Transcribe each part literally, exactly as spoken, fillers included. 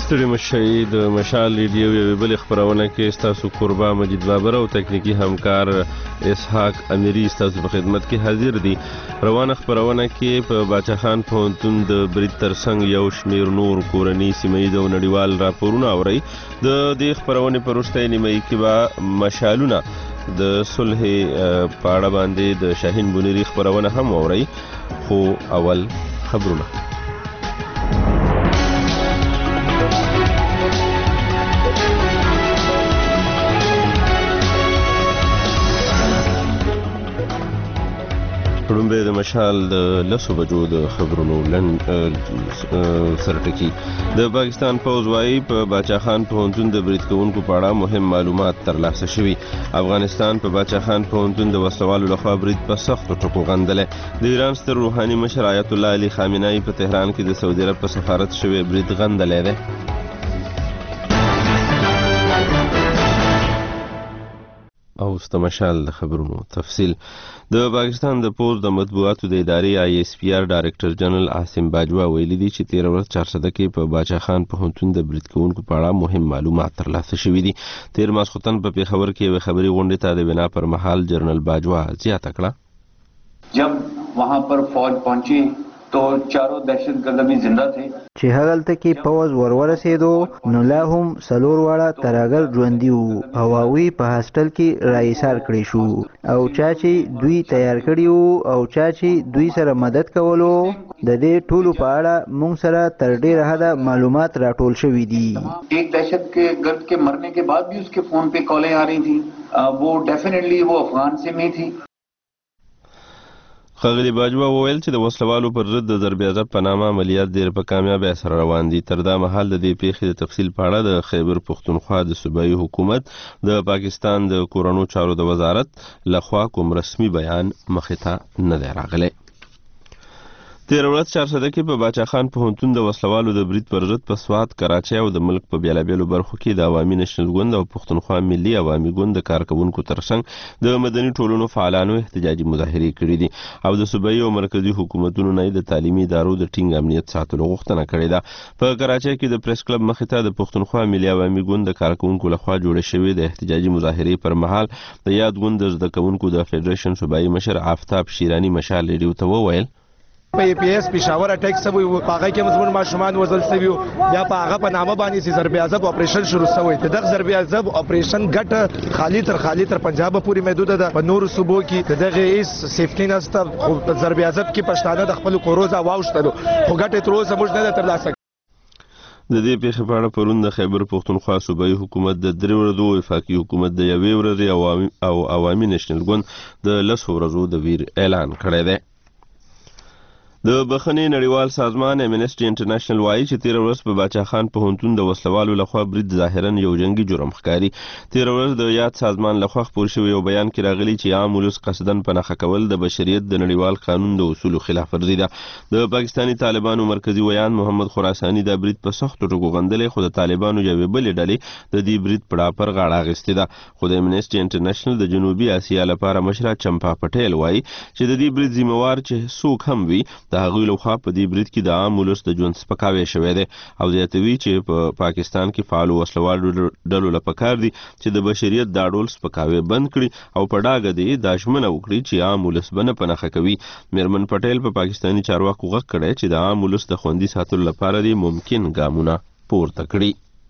ستړي مشي د مشال ریډیو یوې بلې خپرونه کې ستاسو قربا مجید بابر او تکنیکی همکار اسحاق امیری ستاسو په خدمت کې حاضر دي. روانه خپرونه کې په باچا خان پوهنتون د برید ترڅنګ یو شمیر نور کورني سیمه‌ییز او نړیوال راپورونه اورئ. د دې خپرونې په وروستۍ نیمایي کې به مشالونه د صلح په اړه باندې د شاهین بونیری خپرونه هم اورئ. خو اول خبرونه. لومړی د مشال د لسو بجو د خبرونو لنډ سرټکی. د پاکستان پوځ وايي په باچا خان پوهنتون د برید کوونکو په اړه مهم معلومات ترلاسه شوي. افغانستان په باچا خان پوهنتون د وسلوالو لخوا برید په سختو ټکو غندلی. د ایران ستر روحاني مشر آیت الله علي خامنه‌ای په تهران کې د سعودي عرب په سفارت شوی برید غندلی دی. او ست مشال د خبرونو تفصیل. د پاکستان د پوز د مطبوعاتو د ادارې آی ایس پی آر ډایرکټر جنرال عاصم باجوا ویلي دي چې تیر ورځ چارسده کې په باچا خان پوهنتون د برید کوونکو په اړه مهم معلومات ترلاسه شوي دي. تیر ماسخوتن په پیښور کې یوې خبري غونډې ته د بنا پر مهال جنرال باجوا زیاته کړه. जब वहां पर फौज पहुंची तो चारों दहशतगर्द भी जिंदा थे. چې هغلته کې پوز ورورسېدو نو لا هم څلور واړه ترهګر ژوندي وو او هغوی په هاسټل کې راایسار کړی شو او چا چې دوی تیار کړي وو او چا چې دوی سره مدد کولو د دې ټولو په اړه موږ سره تر ډېره حده معلومات راټول شوي دي. एक दहशत के गर्द के मरने के बाद भी उसके फोन पे कॉलें आ रही थी. वो डेफिनेटली वो अफगान से में थी. ښاغلي باجوا وویل چې د وسلوالو پر ضد د ضرب عضب په نامه عملیات ډېر په کامیابۍ سره روان دي. تر دا مهال د دې پیښې د تفصیل په اړه د خیبر پښتونخوا د صوبایي حکومت د پاکستان د کورونو چارو د وزارت لخوا کوم رسمي بیان مخې ته نه دی راغلی. تیر ورځ چارسده کې په باچا خان پوهنتون د وسلوالو د برید پر ضد په سوات، کراچۍ او د ملک په بیلابیلو برخو کې د عوامي نېشنل ګوند او پښتونخوا ملي عوامي ګوند د کارکوونکو ترڅنګ د مدني ټولنو فعالانو احتجاجي مظاهرې کړي دي او د صوبایي او مرکزي حکومتونو نه د تعلیمي ادارو د ټینګ امنیت ساتلو غوښتنه کړې ده. په کراچۍ کې د پریس کلب مخې ته د پښتونخوا ملي عوامي ګوند د کارکوونکو لخوا جوړې شوې د احتجاجي مظاهرې پر مهال د یاد ګوند د زده کوونکو د فدریشن صوبایي مشر آفتاب شیراني مشال ریډیو ته وویل په پی اس پېښور اټیک سوی و، په هغه کې مزمون ماشومان وژل سوي وو. بیا په هغه په نامه باندې چې ضرب عضب اپریشن شروع شوی. دغه ضرب عضب اپریشن ګټه خالی تر خالی تر پنجاب پورې محدود ده. په نورو صوبو کې دغه هیڅ سیفټي نشته. خو په ضرب عضب کې پښتانه د خپل کوروزه واوښتلو، خو ګټه تر اوسه موږ نه ده ترلاسه. د دې پیښې په اړه پرون د خیبر پښتونخوا صوبایي حکومت د درې ورځو وفاقي حکومت د یوې ورځې او عوامي نېشنل ګوند د لسو ورځو د ویر اعلان کړی دی. د بخښنې نړیوال سازمان امنسټي انټرنیشنل وایي چې تیر ورځ په باچا خان پوهنتون د وسلوالو لخوا برید ظاهرا یو جنگي جرم ښکاري. تیر ورځ د یاد سازمان لخوا خپور شوی یو بیان کې راغلی چې عام ولس قصدن په نښه کول د بشریت د نړیوال قانون د اصولو خلاف ورزي ده. د پاکستاني طالبانو مرکزی ویان محمد خراساني د برید په سختو ټکو غندلی، خو د طالبانو یوې بلې ډلې د دې برید په ډاپر غاړه اخیستې ده. خو د امنسټي انټرنیشنل د جنوبي اسیا لپاره مشره چمپا پټیل وایي چې د دې برید ذمہوار چې څوک هم وي د هغوی لخوا په دې برید کې د عام ولس د ژوند سپکاوی شوی دی او زیاتوي چې په پا پاکستان کې فعالو وسلوالو ډلو له پکار دي چې د بشریت دا ډول سپکاوی بند کړي او په ډاګه دی دا ژمنه وکړي چې عام ولس به نه په نښه کوي. میرمن پټیل په پا پاکستاني چارواکو غږ کړی چې د عام ولس د خوندي ساتلو لپاره دې ممکن ګامونه پورته کړي.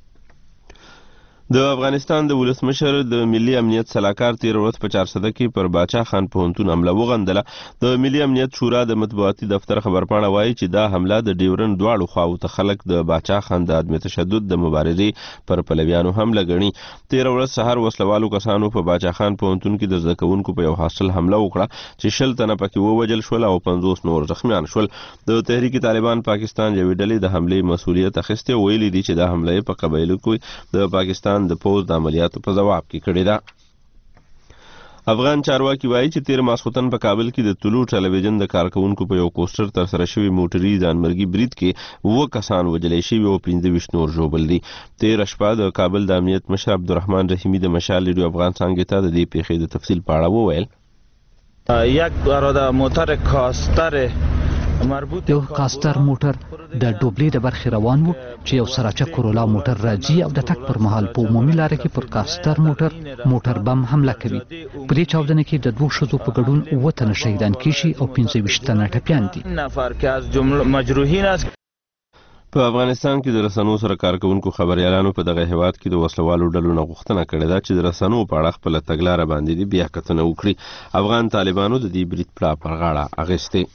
د افغانستان د ولسمشر د ملي امنیت سلاکار تیر ورځ په چارسده کې پر باچا خان پوهنتون حمله وغندله. د ملي امنیت شورا د مطبوعاتي دفتر خبرپاڼه وایي چې دا حمله د ډیورن دواړو خواو ته خلک د باچا خان د عدم تشدد د مبارزې پر پلویانو حمله ګڼي. تیر ورځ سهار وسلوالو کسانو په باچا خان پوهنتون کې د زده کوونکو په یو هاسټل حمله وکړه چې شل تنه پکې ووژل شول او پنځوس نور زخمیان شول. د تحریک طالبان پاکستان یوې ډلې د حملې مسؤلیت اخیستی او ویلي دي چې دا حمله په قبایلو کې د پاکستان د پوز د عملیاتو په جواب کې کړې ده. افغان چارواکي وایي چې تیر ماسخوتن په کابل کې د طلوع ټلویزیون د کارکوونکو په یو کوسټر تر سره شوي موټري ځانمرګي برید کې اووه کسان وژلی شوي او پنځه ویشت نور ژوبل دي. تیره شپه د کابل د امنیت مشر عبدالرحمن رحیمي د مشال ریډیو افغان څانګې ته د دې پیښې د تفصیل په اړه وویل. یک برادر موتر کاستر یو کاستر موټر د ډوبلې د برخې روان و چې یو سراچه کورولا موټر راځي او د تک پر مهال په عمومي لاره کې پر کاستر موټر موټر بم حمله کوي. په دې چاودنه کې د دوه ښځو په ګډون اووه تنه شهیدان کیږي او پنځه ویشت تنه ټپیان دي. په افغانستان کې د رسنیو سره کارکونکو خبريالانو په دغه هیواد کې د وسلوالو ډلو نه غوښتنه کړې ده چې د رسنیو په اړه خپل تګلاره باندې بیا کتنه وکړي. افغان طالبانو د دې برید پلا پر غاړه اخیستې.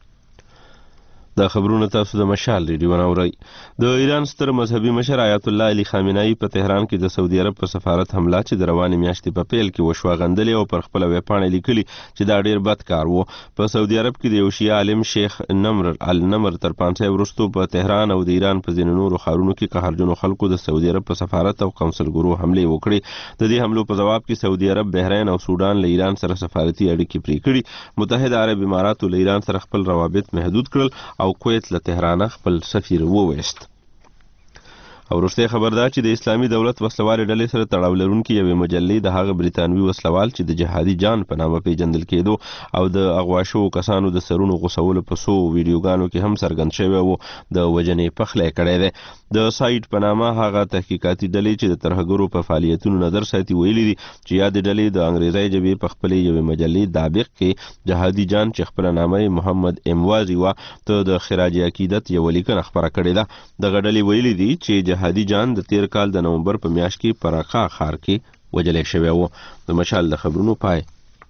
د خبرونو تاسو د مشال ریډیو ناوري. د ایران ستر مذهبي مشر آیت الله علي خامنه‌ای په تهران کې د سعودي عرب په سفارت حمله چې د روانې میاشتې په پیل کې وشوه غندلې او پر خپل ویبپاڼه لیکلي چې دا ډیر بد کار وو. په سعودي عرب کې د یو شیعه عالم شیخ نمر النمر تر پانسه ورستو په تهران او د ایران په ځینو نورو ښارونو کې قهرجنو خلکو د سعودي عرب په سفارت او قونسلګرو حمله وکړې. د دې حملو په جواب کې سعودي عرب، بحرین او سودان له ایران سره سفارتي اړیکې پرې کړې. متحده عرب امارات له ایران سره خپل روابط محدود کړل او کویت له تهران خپل سفیر وویست. او وروسته خبر ده چې د اسلامي دولت وسلوال ډلې سره تړاو لرونکي یوې مجلې د هغه بریتانوي وسلوال چې د جهادي جان په نامه پیژندل کېدو او د اغوا شوو کسانو د سرونو غوڅولو په څو ویډیوګانو کې هم څرګند شوی و د وژنې پخلی کړی دی. د سایټ په نامه هغه تحقیقاتي ډلې چې د ترهګرو په فعالیتونو نظر ساتي ویلي دي چې یادې ډلې د انګریزي ژبې په خپلې یوې مجلې دابق کې جهادي جان چې خپله نامه محمد اموازي وه ته د خراج عقیدت یوه لیکنه خپره کړې ده. دغه ډلې ویلي دي چې جهادي جان د تیر کال د نومبر په میاشت کې په راقا ښار کې وژلی شوی و. د مشال د خبرونو پای.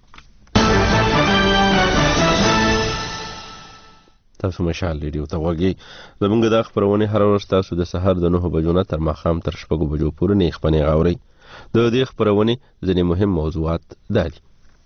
تاسو مشال ریډیو ته غوږی. زموږ دا خپرونې هره ورځ تاسو د سهار د نهو بجو نه تر ماښام تر شپږو بجو پورې نیغ په نیغ اورئ. د دې خپرونې ځینې مهم موضوعات دا دي.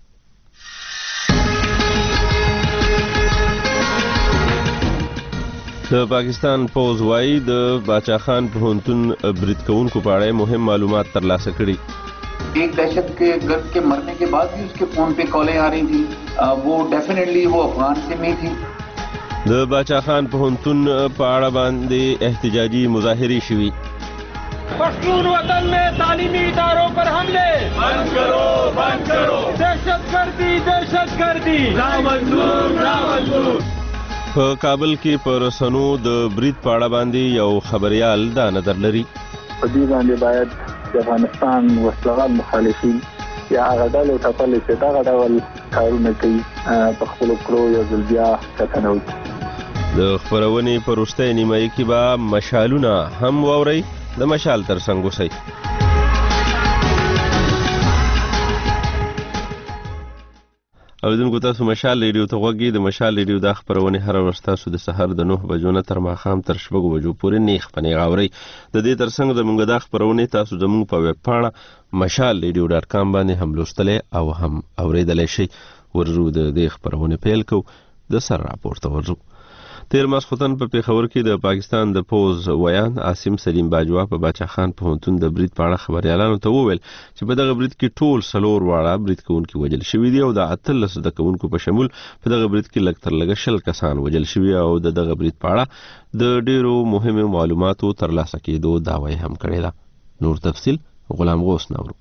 د پاکستان پوز وايي د باچا خان پوهنتون برید کوونکو په اړه مهم معلومات ترلاسه کړي. एक दहशत के गर्द के मरने के बाद भी उसके फोन पे कॉलें आ रही थी, वो डेफिनेटली वो अफगान से में थी. د باچا خان پوهنتون په اړه باندې احتجاجي مظاهرې شوي. پښتون وطن में تعلیمی اداروں پر حملے بند کرو بند کرو دہشت گردی دہشت گردی نامنظور نامنظور. په کابل کې پر رسنو د برید په اړه باندې یو خبريال دا نظر لري. په دې باندې باید د افغانستان وسلوال مخالفین یا هغه ډلې ټاکلې چې دغه ډول کارونه کوي په خپلو کړو یو ځل بیا کتنه وکړي. د خپرونې په وروستۍ نیمایي کې به مشالونه هم واورئ. د مشال تر څنګ اوسئ. اوریدونکو تاسو مشال ریډیو ته غوږی. د مشال ریډیو دا خپرونې هره ورځ تاسو د سحر د نهو بجو نه تر ماښام تر شپږو بجو پورې نیغ په نیغ اورئ. د دې ترڅنګ زموږ دا خپرونې تاسو زموږ په ویب پاڼه مشال ریډیو ډاټ کام باندې هم لوستلی او هم اوریدلی شئ. ورځو د دې خپرونې پیل کوو. د سر راپور ته ورځو. تیر ماسخوتن په پیښور کې د پاکستان د پوز ویان عاصم سلیم باجوا په باچا خان پوهنتون د برید په اړه خبريالانو ته وویل چې په دغه برید کې ټول څلور واړه برید کوونکي وژل شوي دي او د اتلس زده کوونکو په شمول په دغه برید کې لږ تر لږه شل کسان وژل شوي او د دغه برید په اړه د ډیرو مهمو معلوماتو ترلاسه کېدو دعوی هم کړې ده. نور تفصیل غلام غوث نورو.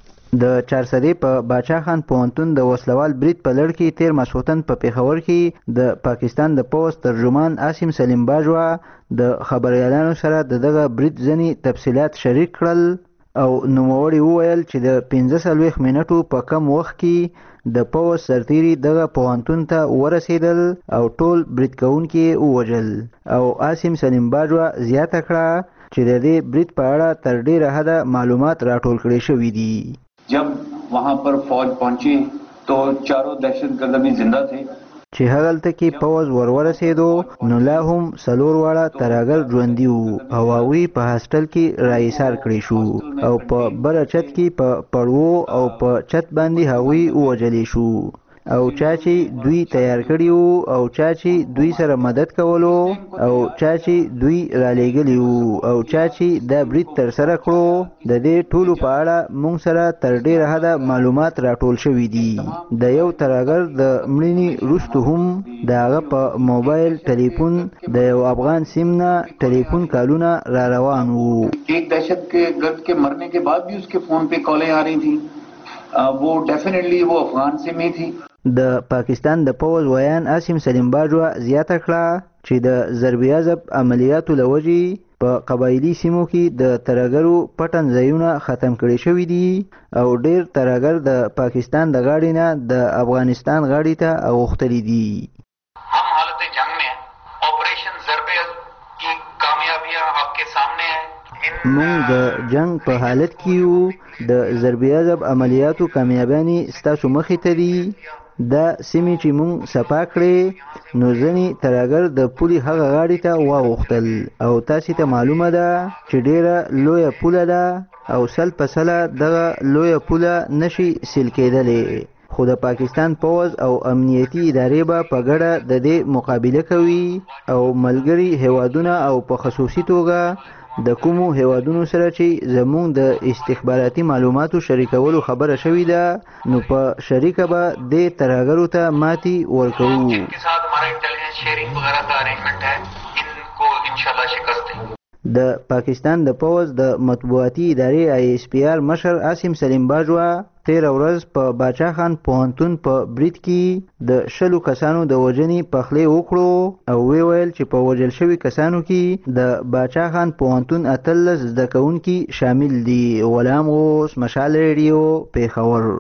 د چارسدې په باچا خان پوهنتون د وسلوال برید په لړ کې تیر ماسخوتن په پیښور کې د پاکستان د پوز ترجمان عاصم سلیم باجوا د خبريالانو سره د دغه برید ځینې تفصیلات شریک کړل او نوموړي وویل چې د پنځه څلوېښت منټو په کم وخت کې د پوز سرتیري دغه پوهنتون ته ورسېدل او ټول برید کوونکي ووژل. او عاصم سلیم باجوا زیاته کړه چې د دې برید په اړه تر ډیره حده معلومات راټول کړي شوي دي. जब वहां पर फौज पहुंची तो चारों दहशतगर्द अभी जिंदा थे. چې هغلته کې پوز ور ورسېدو نو لا هم څلور واړه ترهګر ژوندي وو او هغوی په هاسټل کې راایسار کړي شو او په بله چت کې په پړوو او په چت باندې هغوی ووژلی شو. او چا چې دوی تیار کړي وو او چا چې دوی سره مدد کولو او چا چې دوی رالیږلي وو او چا چې دا برید ترسره کړو د دې ټولو په اړه موږ سره تر ډیره حده معلومات راټول شوي دي. د یو ترهګر د مړینې وروسته هم د هغه په موبایل ټلیفون د یو افغان سیم نه ټلیفون کالونه را روان وو. एक दहशत के गर्द के मरने के बाद भी उसके फोन पे कॉलें आ रही थी, वो डेफिनेटली वो अफगान से में थी. د پاکستان د پوز ویان عاصم سلیم باجوه زیاته کړه چې د ضرب عضب عملیاتو له وجې په قبایلي سیمو کې د ترهګرو پټن ځایونه ختم کړي شوي دي او ډېر ترهګر د پاکستان د غاړې نه د افغانستان غاړې ته اوښتلي دي. हम हालत जंग में हैं, ऑपरेशन ضرب की कामयाबियां आपके सामने हैं. موږ د جنگ په حالت کې یو د ضرب عضب عملیاتو کامیابیانې ستاسو مخې ته دي. دا سیمې چې موږ صفا کړې نو ځینې ترهګر د پولې هغه غاړې ته واوښتل او تاسې ته معلومه ده چې ډېره لویه پوله ده او سل په سله دغه لویه پوله نشي سیل کېدلی، خو د پاکستان پوز او امنیتي ادارې به په ګډه د دې مقابله کوي او ملګري هیوادونه او په خصوصي توګه د کومو هیوادونو سره چې زموږ د استخباراتي معلوماتو شریکولو خبره شوې ده نو په شریکه به د ترهګرو ته ماتي ورکوو. د پاکستان د پوز د مطبوعاتي ادارې آی ایس پی آر مشر عاصم سلیم باجوه تیره ورځ په باچا خان پوهنتون په برید کې د شلو کسانو د وژنې پخلی وکړو او وی ویل چې په وژل شوي کسانو کې د باچا خان پوهنتون اتلس زده کوونکي شامل دي. غلام غوث، مشال ریډیو، پیښور.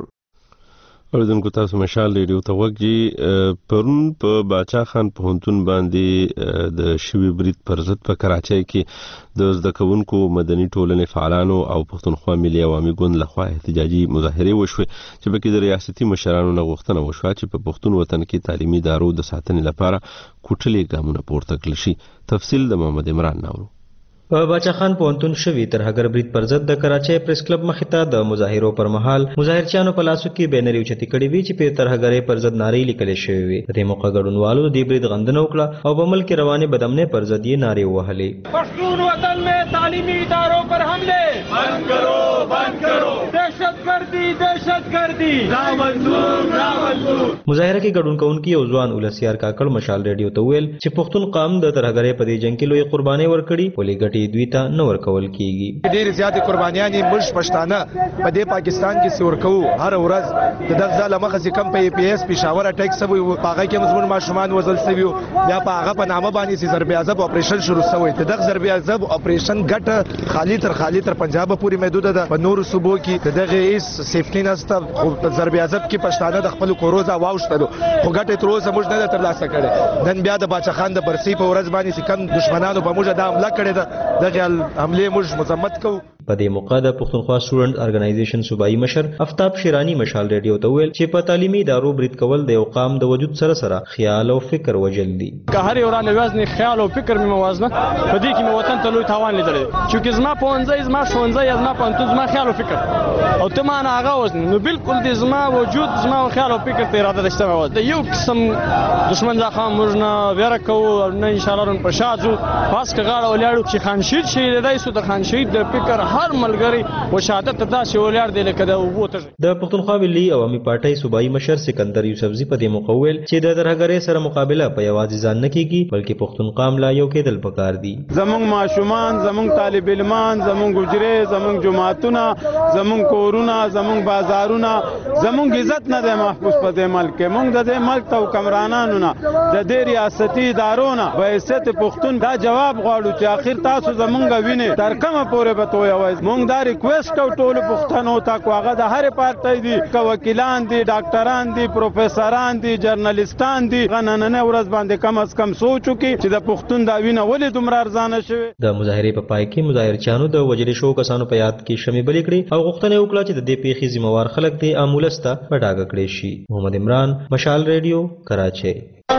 اوریدونکو تاسو مشال ریډیو ته وګورئ. پرون په باچا خان پوهنتون باندې د شوي برید پر ضد په کراچۍ کې د زده کوونکو مدني ټولنې فعالانو او پښتونخوا ملي عوامي ګوند لخوا احتجاجي مظاهرې وشوې چې پکې د ریاستي مشرانو نه غوښتنه وشوه چې په پښتون وطن کې تعلیمي ادارو د ساتنې لپاره کوټلې ګامونه پورته کړل شي. تفصیل د محمد عمران ناورو. په باچا خان پوهنتون شوي ترهګر برید پر ضد د کراچۍ پریس کلب مخې ته د مظاهرو پر مهال مظاهرچیانو په لاسو کې بینرې اوچتې کړې وې چې په ترهګرۍ پر ضد نارې لیکلې شوې وې. په دې موقع ګډونوالو د دې برید غندنه وکړه او په ملک کې روانې بدامنۍ پر ضد یې نارې ووهلې. پښتون وطن में تعلیمی اداروں پر حملے بند کرو بند کرو دہشت گردی دہشت گردی نامنظور نامنظور. مظاهره کې ګډون کوونکي یو ځوان ولسیار کاکړ مشال ریډیو ته ویل چې پښتون قام د ترهګرۍ په دې جنګ کې لوی قربانۍ ورکړي ولې ګټې دوی ته نه ورکول کیږي. ډېر زیاتې قربانیانې موږ پښتانه په دې پاکستان کې سي ورکوو. هر ورځ د دغه ځاله مخه چې کم په پی ایس پېښور اټیک شوی و په هغه کې زموږ ماشومان وژل شوي وو، بیا په هغه په نامه باندې چې ضرب عضب اپریشن شروع شوی. د دغه ضرب عضب اپریشن ګټه خالي تر خالي تر پنجاب پورې محدوده ده. په نورو صوبو کې دغه هیڅ سیفټي نشته. خو په ضرب عضب کې پښتانه د خپل کوروزه واوښتلو خو ګټه تر اوسه موږ نه ترلاسه کړې. نن بیا د باچا خان د برسي په ورځ باندې چې کم دشمنانو په موږ د حمله کړې ده دغه حملې موږ مذمت کوو. په دې موقع د پښتونخوا سټوډنټ ارګنایزیشن صوبایي مشر افتاب شیرانی مشال ریډیو ته ویل چې په تعلیمي ادارو برید کول د یو قام د وجود سره سره خیال او فکر وجل دي. که هر یو رانه وزن خیال او فکر می موازنه په دې کې مې وطن ته لوی تاوان لیدلی چې زما پونځي زما شونځي زما پنځه زما خیال او فکر او ته ما نه هغه وزن نو بالکل دې زما وجود زما خیال او فکر ته اراده دشته وځي. د یو قسم دشمن ځخه موږ نه ویره کوو نه ان شاء الله رن پرشاځو پاس کې غاړه ولاړو چې خانشید شي دای سو د خانشید د فکر هر ملګری و شهادت ته داسې ولاړ دی لکه د اوبو ته. د پښتونخوا ملي عوامي پارټۍ صوبایي مشر سکندر یوسفزي په دې موقع ویل چې د ترهګرۍ سره مقابله په یوازې ځان نه کیږي بلکې پښتون قام لا یو کېدل پکار دي. زمونږ ماشومان زمونږ طالب علمان زمونږ ګجرې زمونږ جماعتونه زمونږ کورونه زمونږ بازارونه زمونږ عزت نه دی محفوظ په دې ملک کې. مونږ د دې ملک ته حکمرانانو نه د دې ریاستي ادارو نه په حیثیت پښتون دا جواب غواړو چې آخر تاسو زمونږ وینې تر کومه پورې به تویوئ. مونږ دا ریکویسټ کوو ټولو پښتنو ته کو هغه د هرې پارټۍ دي که وکیلان دي ډاکټران دي پروفیسران دي جرنالیستان دي هغه نننۍ ورځ باندې کم از کم سوچ وکړي چې د پښتون دا وینه ولې دومره ارزانه شوې. د مظاهرې په پای کې مظاهرچیانو د وژل شوو کسانو په یاد کې شمې بلې کړې او غوښتنه یې وکړه چې د دې پیښې ذمہوار خلک دې امولس ته په ډاګه کړی شي. محمد عمران، مشال ریډیو، کراچۍ.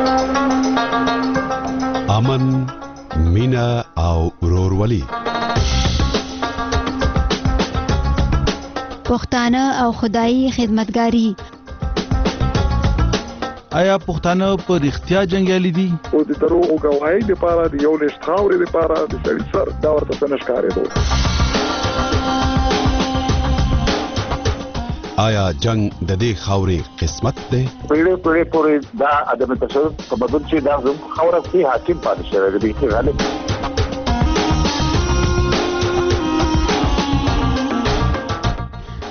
امن، مینا او ورورولي. پښتانه او خدایي خدمتګاری. آیا پښتانه په رښتیا جنګیالي دي؟ او د دروغو ګواهۍ لپاره د یو لښت خاورې لپاره د سړي سر دا ورته څه نه ښکارېدو. آیا جنگ د دې خاورې قسمت دی؟ پیړۍ پیړۍ پورې دا عدم تشدد په بدل چې دا زموږ خاوره کې حاکم پاتې شوی دی چې غالب.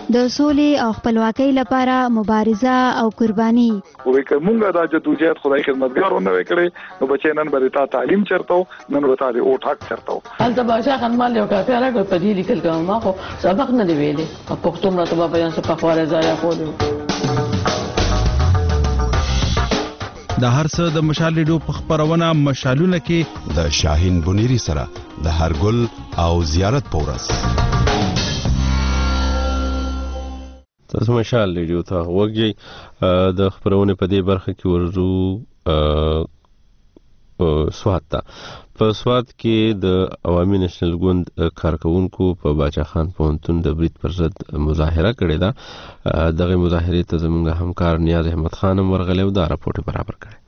د سولې او خپلواکۍ لپاره مبارزه او قرباني. وې کومه دا جدوجہد خدای خدمتګارو نه وکړي نو بچی نن به تا تعلیم چرته نن به تا دې او ټاک چرته هلته بادشاہ خان مال یو کافي راغی په دې لیکل کوم ما خو سبق نه دی ویلې په پښتون راته په بیان څه په خواله ځای خو د هر څه د مشال ریډیو په خبرونه مشالونه کې د شاهین بنيري سره د هرګل او زیارت پورس تاسو مشال ریډیو ته وګورئ د خبرونه په دې برخه کې ورزو سوات ته په سوات کې د عوامي نېشنل ګوند کارکونکو په باچا خان پوهنتون د برید پر ضد مظاهره کړې ده. دغه مظاهرې ته زموږ همکار نیاز احمد خان هم ورغلی او دا راپورټ برابر کړی.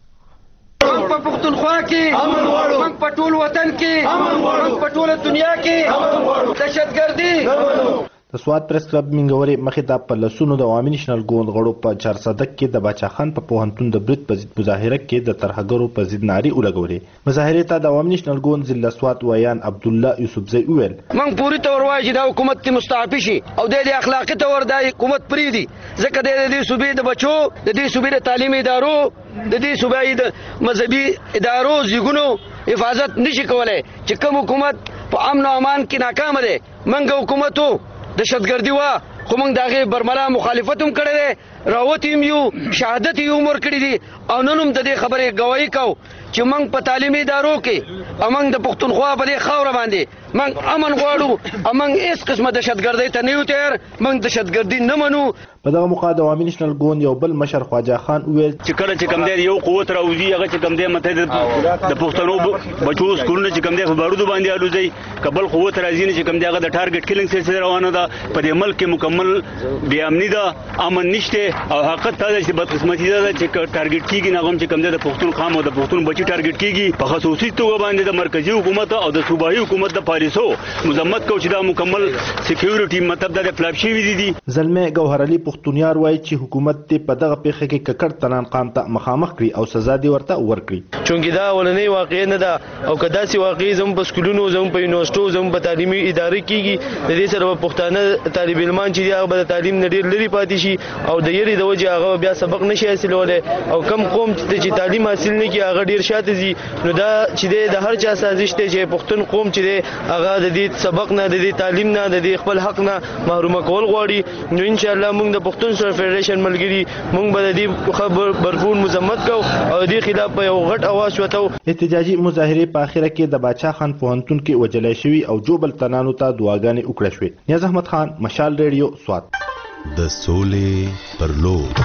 موږ په پښتونخوا کې امن غواړو، موږ په ټول وطن کې امن غواړو، موږ په ټول دنیا کې امن غواړو. دهشتګردي د سوات پریس کلب منګوري مخې ته په لسونو د عوامي نېشنل ګوند غړو په چارصدک کې د باچا خان په پوهنتون د برید په ضد مظاهره کې د ترهګرو په ضد نارې ولګولې. مظاهرې ته د عوامي نېشنل ګوند ضلع سوات ویان عبد الله یوسفزی وویل موږ پوری تور وایو چې دا حکومت ته مستعفي شي او د اخلاقی تور د حکومت پریدي ځکه د دې صوبې د بچو د دې صوبې د تعلیمي ادارو د دې صوبې د مذهبي ادارو زیګونو حفاظت نشي کولای چې کوم حکومت په امن او امان کې ناکام دی. منګه حکومتو دهشتګردي وا خو موږ دغه برملا مخالفت هم کړی دی، راوت هم یو شهادت یې عمر کړی دي او نن هم د دې خبرې گواهی کوو چې موږ په تعلیمي ادارو کې موږ د پښتونخوا په دې خاوره باندې موږ امن غواړو او موږ هیڅ قسمه دهشتګردۍ ته نه یو تیار، موږ دهشتګردي نه منو. په دغه موقع د عوامي نېشنل ګوند یو بل مشر خواجه خان وویل چې کله چې کوم دی یو قوت راوځي هغه چې کوم دی مته د پښتنو بچو سکولونه چې کوم دی په بارودو باندې الوځي کبل قوت راځي نه چې کوم دی هغه د ټارګټ کیلینګ سلسله روانه ده. په دې ملک کې مکمل بې امني ده، امن نشته او حقیقت دا چې بدقسمتي ده چې ټارګټ کیږي نه هم چې کوم دی د پښتون قام او د پښتون بچي ټارګټ کیږي. په خصوصي توګه باندې د مرکزی حکومت او د صوبایي حکومت د پالیسو مذمت کو چې دا مکمل سکیورټي مطلب د فلاپ شي وي دي. زلمه ګوهر علي پښتونیار وایي چې حکومت ته په دغه پیښه کې ککړ تنان قام ته مخامخ کړي او سزا دی ورته ورکړي. چونګې دا ولنې واقع نه ده او کدا سي واقع زم په سکولونو زم په یونیورسيټو زم په تعلیمي ادارې کېږي د دې سره پښتانه طالب علمان چې هغه به تعلیم نه ډیر لري پاتې شي او د یری د وجه هغه بیا سبق نشي حاصلولای او کم قوم چې تعلیم حاصل نه کوي هغه ډیر شاته زی. نو دا چې د هر چا سازش ته چې پښتون قوم چې هغه د دې سبق نه د دې تعلیم نه د دې خپل حق نه محروم کول غواړي. نو ان شاء الله موږ د پښتون سره فدریشن ملګری موږ به د دې خبر برفون مذمت کوو او د خلاف په یو غټ اواز وته. احتجاجي مظاهره په اخره کې د باچا خان پوهنتون کې وجلای شوی او جوبل تنانو ته دعاګانې وکړې شوې. نیاز احمد خان مشال ریډیو سوات. د سولې پر لور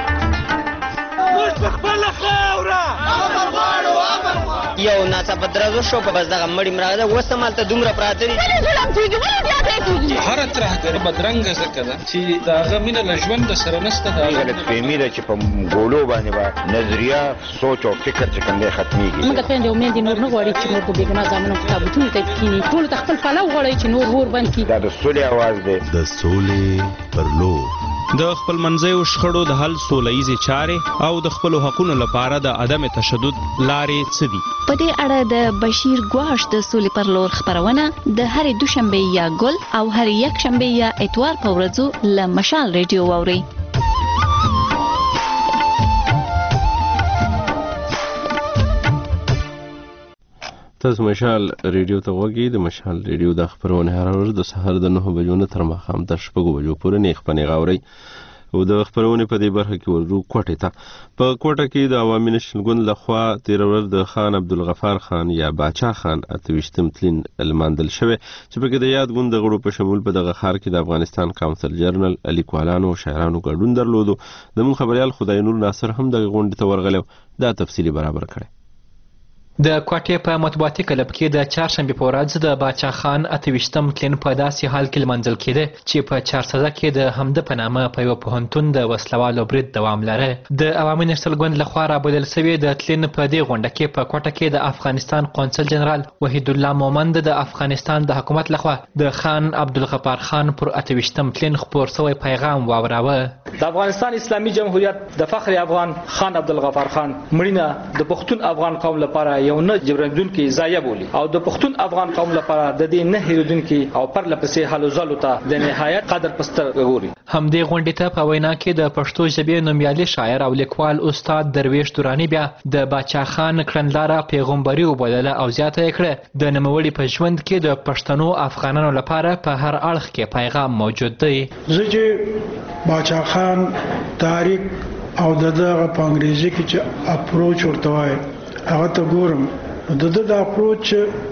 یو ناڅاپه درزو شو په بس دغه مړی مراغه وسه مالته دومره پراته دي هر ترهګر بدرنګ زکه ده چې داغه مینه له ژوند سره نسته دا غلط فهمي ده چې په ګولو باندې با نظریه سوچ او فکر چې کوم ختميږي. موږ ته د امید نور نه غواړي چې نور په بیګنا ځامنو کتابونه ته کینی ټول خپل پلو غواړي چې نور ور باندې دا د سولې आवाज ده. د سولې پر لور د خپل منځیو شخړو د حل سولهییزې چارې او د خپلو حقونو لپاره د عدم تشدد لارې څه دي؟ په دې اړه د بشیر ګواش د سولې پر لور خبرونه د هرې دوشنبې یا ګل او هرې یکشنبې یا اتوار په ورځو له مشال ریډیو واورئ. تاسو مشال ریډیو ته وګورئ. د مشال ریډیو د خبرونه هر ورځ د سحر د نهه بجو نه تر ماښام د شپږو بجو پورې نه خپنې غاوري او د خبرونه په دې برخه کې ورو کوټه ته په کوټه کې د عوامي نېشنل ګوند لخوا تیر ورځ د خان عبدالغفار خان یا باچا خان اتويشتم تلین الماندل شوه چې په کې د یاد ګوند غړو په شمول په دغه خار کې د افغانستان کونسل جرنل لیکوالانو او شاعرانو ګډون درلودو. د مون خبريال خدای نور ناصر هم دغه غونډه ته ورغلو دا تفصیلی برابر کړي. د کوټې په مطبوعاتي کلب کې د چهارشنبې په ورځ د باچا خان اتويشتم تلین په داسې حال کې لمانځل کېده چې په چارسده کې د همده په نامه په یو پوهنتون د وسلوالو برید دوام لره. د عوامي نېشنل ګوند لخوا رابلل شوې د تلین په دې غونډه کې په کوټه کې د افغانستان قونسل جنرال وحید الله مومند د افغانستان د حکومت لخوا د خان عبدالغفار خان پر اتويشتم تلین خپور شوی پیغام واوراوه. د افغانستان اسلامي جمهوریت د فخر افغان خان عبدالغفار خان مړینه د پښتون افغان قوم لپاره یو نه جبرندونکي ضایع بولي او د پښتون افغان قوم لپاره د دې نه هېرېدونکي او پرله پسې هلو ځلو ته د نهایت قدر په سترګه ګوري. همدې غونډې ته په وینا کې د پښتو ژبې نومیالي شاعر او لیکوال استاد درویش درانی بیا د باچا خان کړنلاره پیغمبري وبلله او زیاته یې کړه د نوموړي په ژوند کې د پښتنو افغانانو لپاره په هر اړخ کې پیغام موجود دی. زه چې باچا خان تاریخ او دغه په انګریزي کې چې اپروچ ورته وایي هغه ته ګورم د د اپروچ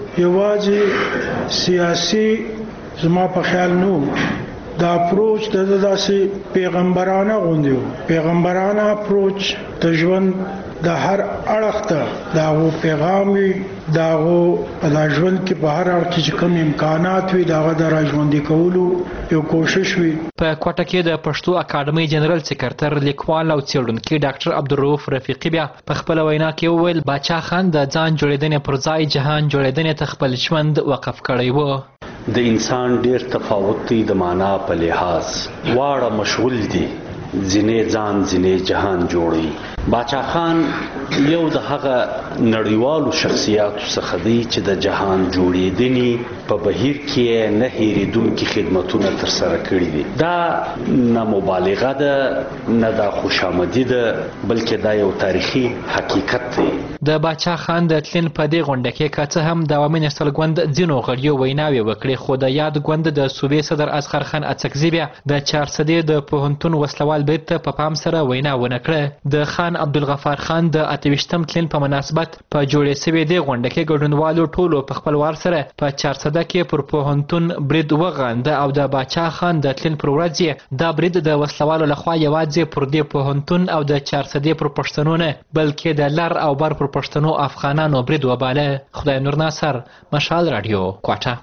یوازې سیاسي زما په خیال نو دا اپروچ د داسې پیغمبرانه غوندي پیغمبرانه اپروچ د ژوند د هر اړخ ته داغو پیغام وي داغو په ژوند کې په هر اړخ کې کوم امکانات وي داغه د راژوندي کولو یو کوشش وي. په کوټه کې د پښتو اکاډمۍ جنرال سکرټر لیکوال او څېړونکي ډاکټر عبدالرؤف رفیقي بیا په خپله وینا کې وویل باچا خان د ځان جوړېدنې پر ځای جهان جوړېدنې ته خپل ژوند وقف کړی و. د انسان ډیر تفاوت دی د معنا په لحاظ واړه مشغول دي ځینې ځان ځینې جهان جوړي. باچا خان یو د هغه نړیوالو شخصیاتو څخه دی چې د جهان جوړېدنې په بهیر کې نه هېرېدونکي خدمتونه ترسره کړي دي. دا نه مبالغه ده نه دا خوشامدي ده بلکې دا یو تاریخي حقیقت دی. د باچا خان د تلین په دې غونډه کې که څه هم د عوامي نسل ګوند ځینو غړیو ویناوې وکړې خو د یاد ګوند د صوبې صدر اصغر خان اڅکزي بیا د چارسدې د پوهنتون وسلوال برید ته په پام سره وینا ونه کړه. د خان عبدالغفار خان د اته ویشتم تلین په مناسبت په جوړې سوې دې غونډه کې ګډونوالو ټولو په خپل وار سره په چارسده کې پر پوهنتون برید وغانده او د باچا خان د تلین پر ورځ دا برید د وسلوالو لخوا یوازې پر دې پوهنتون او د چارسدې پر پښتنو نه بلکې د لر او بر پر پښتنو افغانانو برید وباله. خدای نور ناصر، مشال رادیو، کوټه.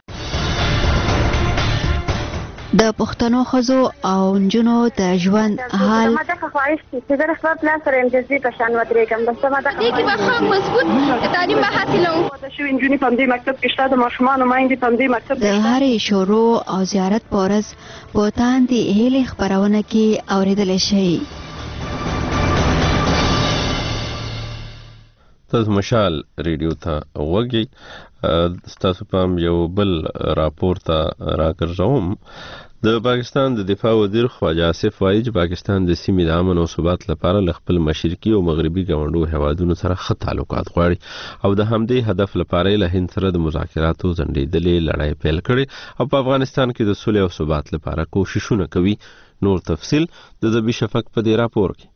د پښتنو ښځو او نجونو د ژوند حال ما دغه خواهش چې زه د خپل پلان سره امتیازي په شان ودرېږم بس ما دغه دې کې به ښه مضبوط تعلیم به حاصلوم. د شوي نجونې په همدې مکتب کې شته د ماشومانو میندې په همدې مکتب د هرې شروع او زیارت په ورځ په تاندې هیلې خپرونه کې اورېدلی شئ. تاسو مشال ریډیو ته وګورئ. ستاسو پام یو بل راپور ته راګرځوم. د پاکستان د دفاع وزیر خواجه آصف وایي چې پاکستان د سیمې د امن او ثبات لپاره له خپل مشرقي او مغربي ګاونډو هیوادونو سره ښه تعلقات غواړي او د همدې هدف لپاره له هند سره د مذاکراتو ځنډېدلې لړۍ پیل کړې او په افغانستان کې د سولې او ثبات لپاره کوششونه کوي. نور تفصیل د ذبی شفق په دې راپور کې.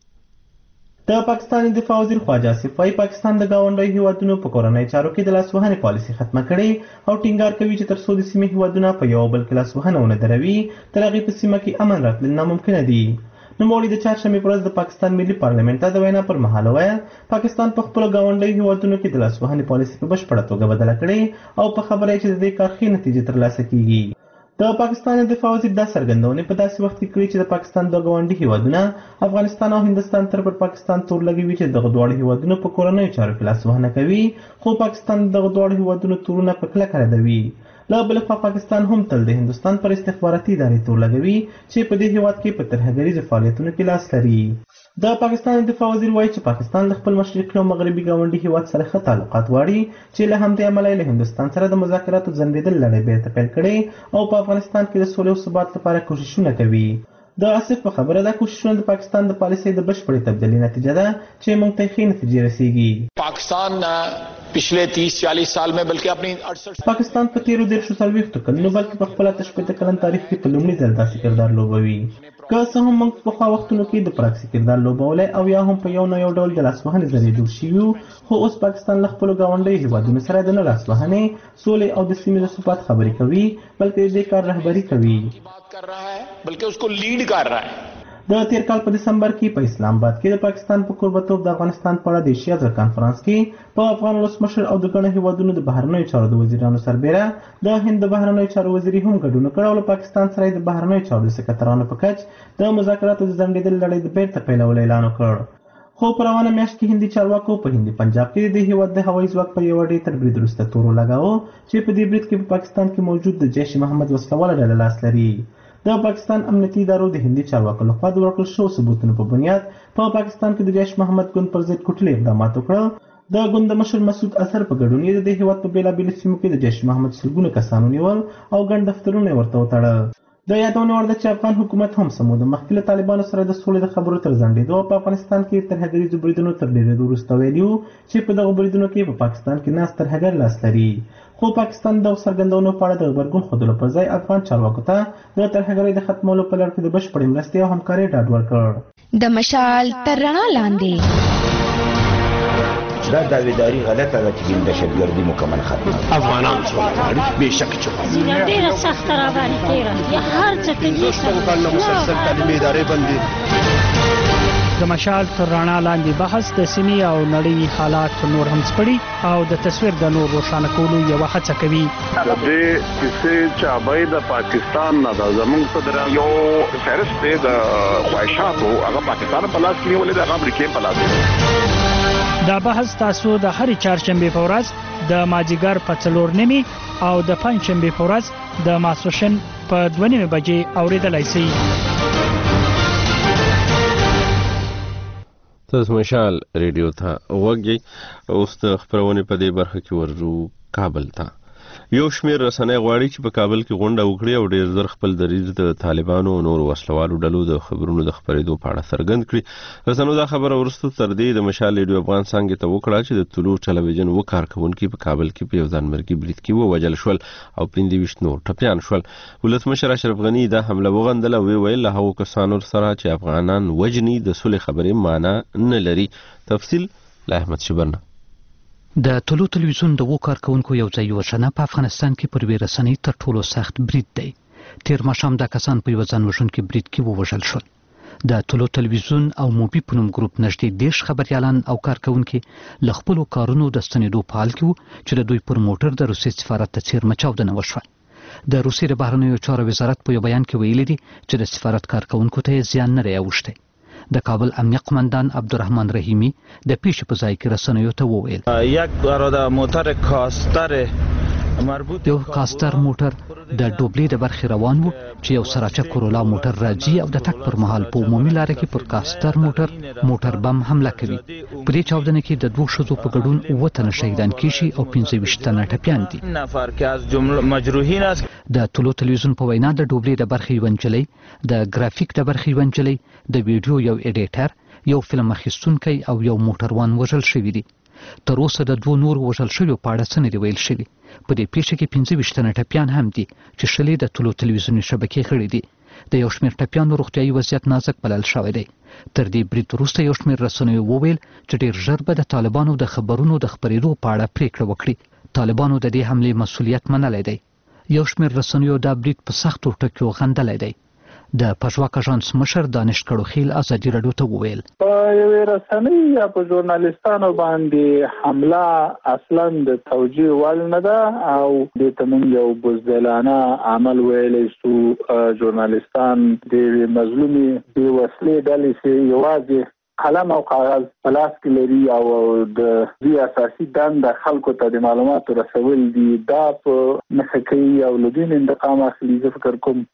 د پاکستان دفاع وزیر خواجه آصف وایي پاکستان د ګاونډیو هیوادونو په کورنۍ چارو کې د لاسوهنې پالیسي ختمه کړې او ټینګار کوي چې تر څو د سیمې هیوادونه په یو بل کې لاسوهنه ونه دروي تر هغې په سیمه کې امن راتلل ناممکنه دي. نوموړي د چهارشنبې په ورځ د پاکستان ملي پارلمنټ ته د وینا پر مهال وویل پاکستان په خپلو ګاونډیو هیوادونو کې د لاسوهنې پالیسي په بشپړه توګه بدله کړې او په خبره یې چې د دې کار ښې نتیجې ترلاسه کیږي. د پاکستان دفاع وزیر دا څرګندونې په داسې وخت کې کړې چې د پاکستان د ګاونډي هیوادونه افغانستان او هندستان تر پر پاکستان تور لګوي چې دغه دواړه هیوادونه په کورنیو چارو کې لاسوهنه کوي خو پاکستان دغه دواړه هیوادونو تورونه په کلکه ردوي. له بل خوا پاکستان هم تل د هندستان پر استخباراتي ادارې تور لګوي چې په دې هیواد کې په ترهګریزو فعالیتونو کې لاس لري. د پاکستان دفاع وزیر وایي چې پاکستان له خپل مشرقي او مغربي ګاونډي هیواد سره ښه تعلقات غواړي چې له همدې امله یې له هندوستان سره د مذاکراتو ځنډېدل لړۍ بېرته پیل کړې او په افغانستان کې د سولې او ثبات لپاره کوششونه کوي. د آصف په خبره دا کوششونه د پاکستان د پالیسۍ د بشپړې تبدیلۍ نتیجه ده چې موږ ته ښې نتیجې رسیږي. پاکستان पिछले तीस चालीस साल में बल्कि अपनी अड़सठ पाकिस्तान په تیرو دیرشو څلوېښتو کلونو بلکې په خپل اته شپېته کلن تاریخ کې په لومړي ځل داسې کردار لوبوي. که څه هم موږ په پخوا وختونو کې د پراکسي کردار لوبولی او یا هم په یو نه یو ډول د لاسوهنې ذریعې جوړ شوي خو اوس پاکستان له خپلو ګاونډیو هیوادونو سره د نه لاسوهنې سولې او د سیمې د ثبات خبرې کوي بلکې د دې کار رهبري کوي. بلکې اس کو لیډ کر رہا ہے. د تیر کال په دسمبر کې په اسلام آباد کې د پاکستان په کوربتوب د افغانستان په اړه د ایشیا ځل کانفرنس کې په افغان ولسمشر او د ګڼو هیوادونو د بهرنیو چارو د وزیرانو سربیره د هند د بهرنیو چارو وزیري هم ګډون کړی او له پاکستان سره د بهرنیو چارو د سکرټرانو په کچ د مذاکراتو د ځنډېدلې لړۍ د بیرته پیلولو اعلان وکړ. خو په روانه میاشت کې هندي چارواکو په هندي پنجاب کې د هیواد د هوایي ځواک پر یوه ډېر تر برید وروسته تور ولګاوه چې په دې برید کې په پاکستان کې موجود د جیش محمد وسلواله ډله لاس لري. د پاکستان امنیتي ادارو د هندي چارواکو لخوا د ورکړل شوو ثبوتونو په بنیاد په پاکستان کې د جیش محمد ګوند پر ضد کوټلي اقدامات وکړل. د ګوند مشر مسعود اظهر په ګډون یې د هیواد په بېلابېلو سیمو کې د جیش محمد سلګونه کسانو نیول او ګڼ دفترونه یې ورته وتړل. د یادونه وړ ده چې افغان حکومت هم څه موده مخکې له طالبانو سره د سولې د خبرو تر ځنډېدو په افغانستان کې ترهګریزو بریدونو تر ډېرېدو وروسته ویلي وو چې په دغو بریدونو کې په پاکستان کې ناست ترهګر لاس لري. خو پاکستان د څرګندونو په اړه د غبرګون ښودلو پر ځای افغان چارواکو ته د ترهګرۍ د ختمولو په لړ کې د بشپړې مرستې او همکارۍ ډاډ ورکړ. د مشال تر رڼا لاندې دا داویداری غلطه ده چې د شبګردي مکمل ختمه افغانان سوله غواړي بېشک چې ډېره سخته راباندې تېره یا هر څه کوي شپږ کاله مسلسل تعلیمي ادارې بندي. د مشال تر رڼا لاندې بحث د سیمې او نړۍ حالات نور هم سپړي او د تصویر د نور روښانه کولو یوه هڅه کوي. د دې کیسې چابۍ د پاکستان نه ده زموږ صدر یو فهرست دی د خواهشاتو هغه پاکستان په لاس کې نیولې ده هغه امریکې په لاس کې. دا بحث تاسو د هرې چهارشنبې په ورځ د مازدیګر په څلور نیمې او د پنجشنبې په ورځ د ماسپښین په دوه نیمې بجې اورېدلی شئ. تاسو مشال ریډیو ته وګورئ. اوس د خبرونې په دې برخه کې ورځو کابل ته. یو شمېر رسنۍ غواړي چې په کابل کې غونډه وکړي او ډېر زر خپل دریځ د طالبانو او نورو وسلوالو ډلو د خبرونو د خپرېدو په اړه څرګند کړي. رسنیو دا خبره وروسته تر دې د مشال ریډیو افغان څانګې ته وکړه چې د طلوع ټلویزیون اووه کارکوونکي په کابل کې په یو ځانمرګي برید کې ووژل شول او پنځه ویشت نور ټپیان شول. ولسمشر اشرف غني دا حمله وغندله او ویل له هغو کسانو سره چې افغانان وژني د سولې خبرې معنا نه لري. تفصیل له احمد شبرنه. د طلوع تلویزیون د اووه کارکوونکو یو ځای وژنه په افغانستان کې پر یوې رسنۍ تر ټولو سخت برید دی. تیر ماښام دا کسان په یوه ځان وژونکي برید کې ووژل شول. د طلوع تلویزیون او موبي په نوم ګروپ نږدې دېرش خبریالان او کارکوونکي له خپلو کارونو د ستنېدو په حال کې وو چې د دوی پر موټر د روسیې سفارت د څېرمه چاودنه وشوه. د روسیې د بهرنیو چارو وزارت په یو بیان کې ویلي دي چې د سفارت کارکوونکو ته یې زیان نه دی اوښتی. د کابل امنیه قماندان عبدالرحمن رحیمی د پیښې په ځای کې رسنیو ته وویل یک برادر موتر کاستر یو کاستر موټر د ډوبلې د برخې روان وو چې یو سراچه کورولا موټر راځي او د تک پر مهال په عمومي لاره کې پر کاستر موټر موټر بم حمله کوي. په دې چاودنه کې د دوه ښځو په ګډون اووه تنه شهیدان کیږي او پنځه ویشت تنه ټپیان دي. نفر که از جمله مجروحین است. د طلوع تلویزیون په وینا د ډوبلې د برخې یوه نجلۍ د ګرافیک د برخې یوه نجلۍ د ویډیو یو ایډیټر یو فلم اخیستونکی او یو موټروان وژل شوي دي. تر اوسه د دوه نور وژل شویو په اړه څه نه دي ویل شوي. په دې پیښه کې پنځه ویشت تنه ټپیان هم دي چې شلې د طلوع تلویزیوني شبکې غړي دي. د یو شمېر ټپیانو روغتیایي وضعیت نازک بلل شوی دی. تر دې برید وروسته یو شمېر رسنیو وویل چې ډېر ژر به د طالبانو د خبرونو د خپرېدو په اړه پریکړه وکړي. طالبانو د دې حملې مسؤلیت منلی دی. یو شمېر رسنیو دا برید په سختو ټکیو غندلی دی. د پژواک اژانس مشر دانش کړوخیل ازادي راډیو ته وویل په یوې رسنۍ یا په ژورنالیستانو باندې حمله اصلا د توجیه وړ نه ده او دې ته موږ یو بزدلانه عمل ویلی شو. ژورنالیستان د یوې مظلومې بې وسلې ډلې چې یوازې قلم او کاغذ په لاس کې لري او د دوی اساسي دنده خلکو ته د معلوماتو رسول دي دا په نښه کوي او له دوی نه انتقام اخلي. زه فکر کوم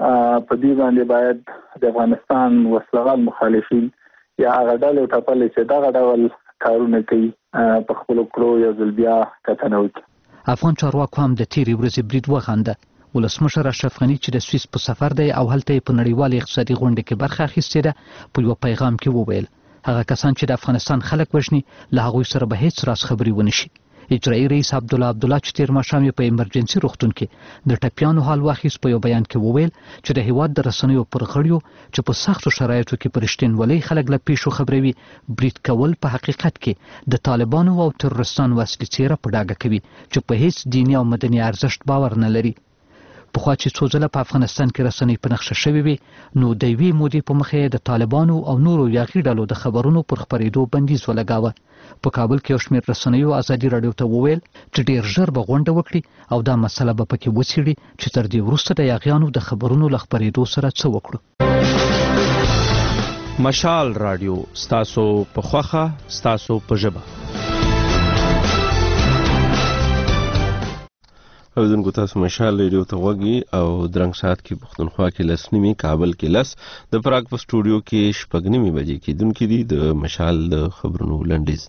په دې باندې باید د افغانستان وسلوال مخالفین یا هغه ډلې ټاپلې چې دغه ډول کارونه کوي په خپلو کړو یو ځل بیا کتنه وکړي. افغان چارواکو هم د تیرې ورځې برید وغنده. ولسمشر اشرف غني چې د سویس په سفر دی او هلته یې په نړیوالې اقتصادي غونډې کې برخه اخیستې ده په یوه پیغام کې وویل هغه کسان چې د افغانستان خلک وژني له هغوی سره به هیڅ راز خبرې ونه شي. اجرایي رئیس عبدالله عبدالله چې تیر ماښام یې په ایمرجنسي روغتون کې د ټپیانو حال واخیست په یو بیان کې وویل چې د هیواد د رسنیو پر غړیو چې په سختو شرایطو کې په رښتینولۍ خلک له پیښو خبروي برید کول په حقیقت کې د طالبانو او ترورستانو اصلي څېره په ډاګه کوي چې په هیڅ دیني او مدني ارزښت باور نه لري. پخوا چې څو ځله په افغانستان کې رسنۍ په نښه شوې وي نو د یوې مودې په مخه یې د طالبانو او نورو یاغي ډلو د خبرونو پر خپرېدو بندیز ولګاوه. په کابل کې یو شمېر رسنیو ازادي راډیو ته وویل چې ډېر ژر به غونډه وکړي او دا مسله به پکې وڅېړي چې تر دې وروسته د یاغیانو د خبرونو له خپرېدو سره څه وکړو. مشال راډیو ستاسو په خوښه ستاسو په ژبه. اوریدونکو تاسو مشال ریډیو ته غوږی او درنګ سات کې پښتونخوا کې لس نیمې، کابل کې لس، د پراګ په سټوډیو کې شپږ نیمې بجې کېدونکي دي. د مشال د خبرونو لنډیز.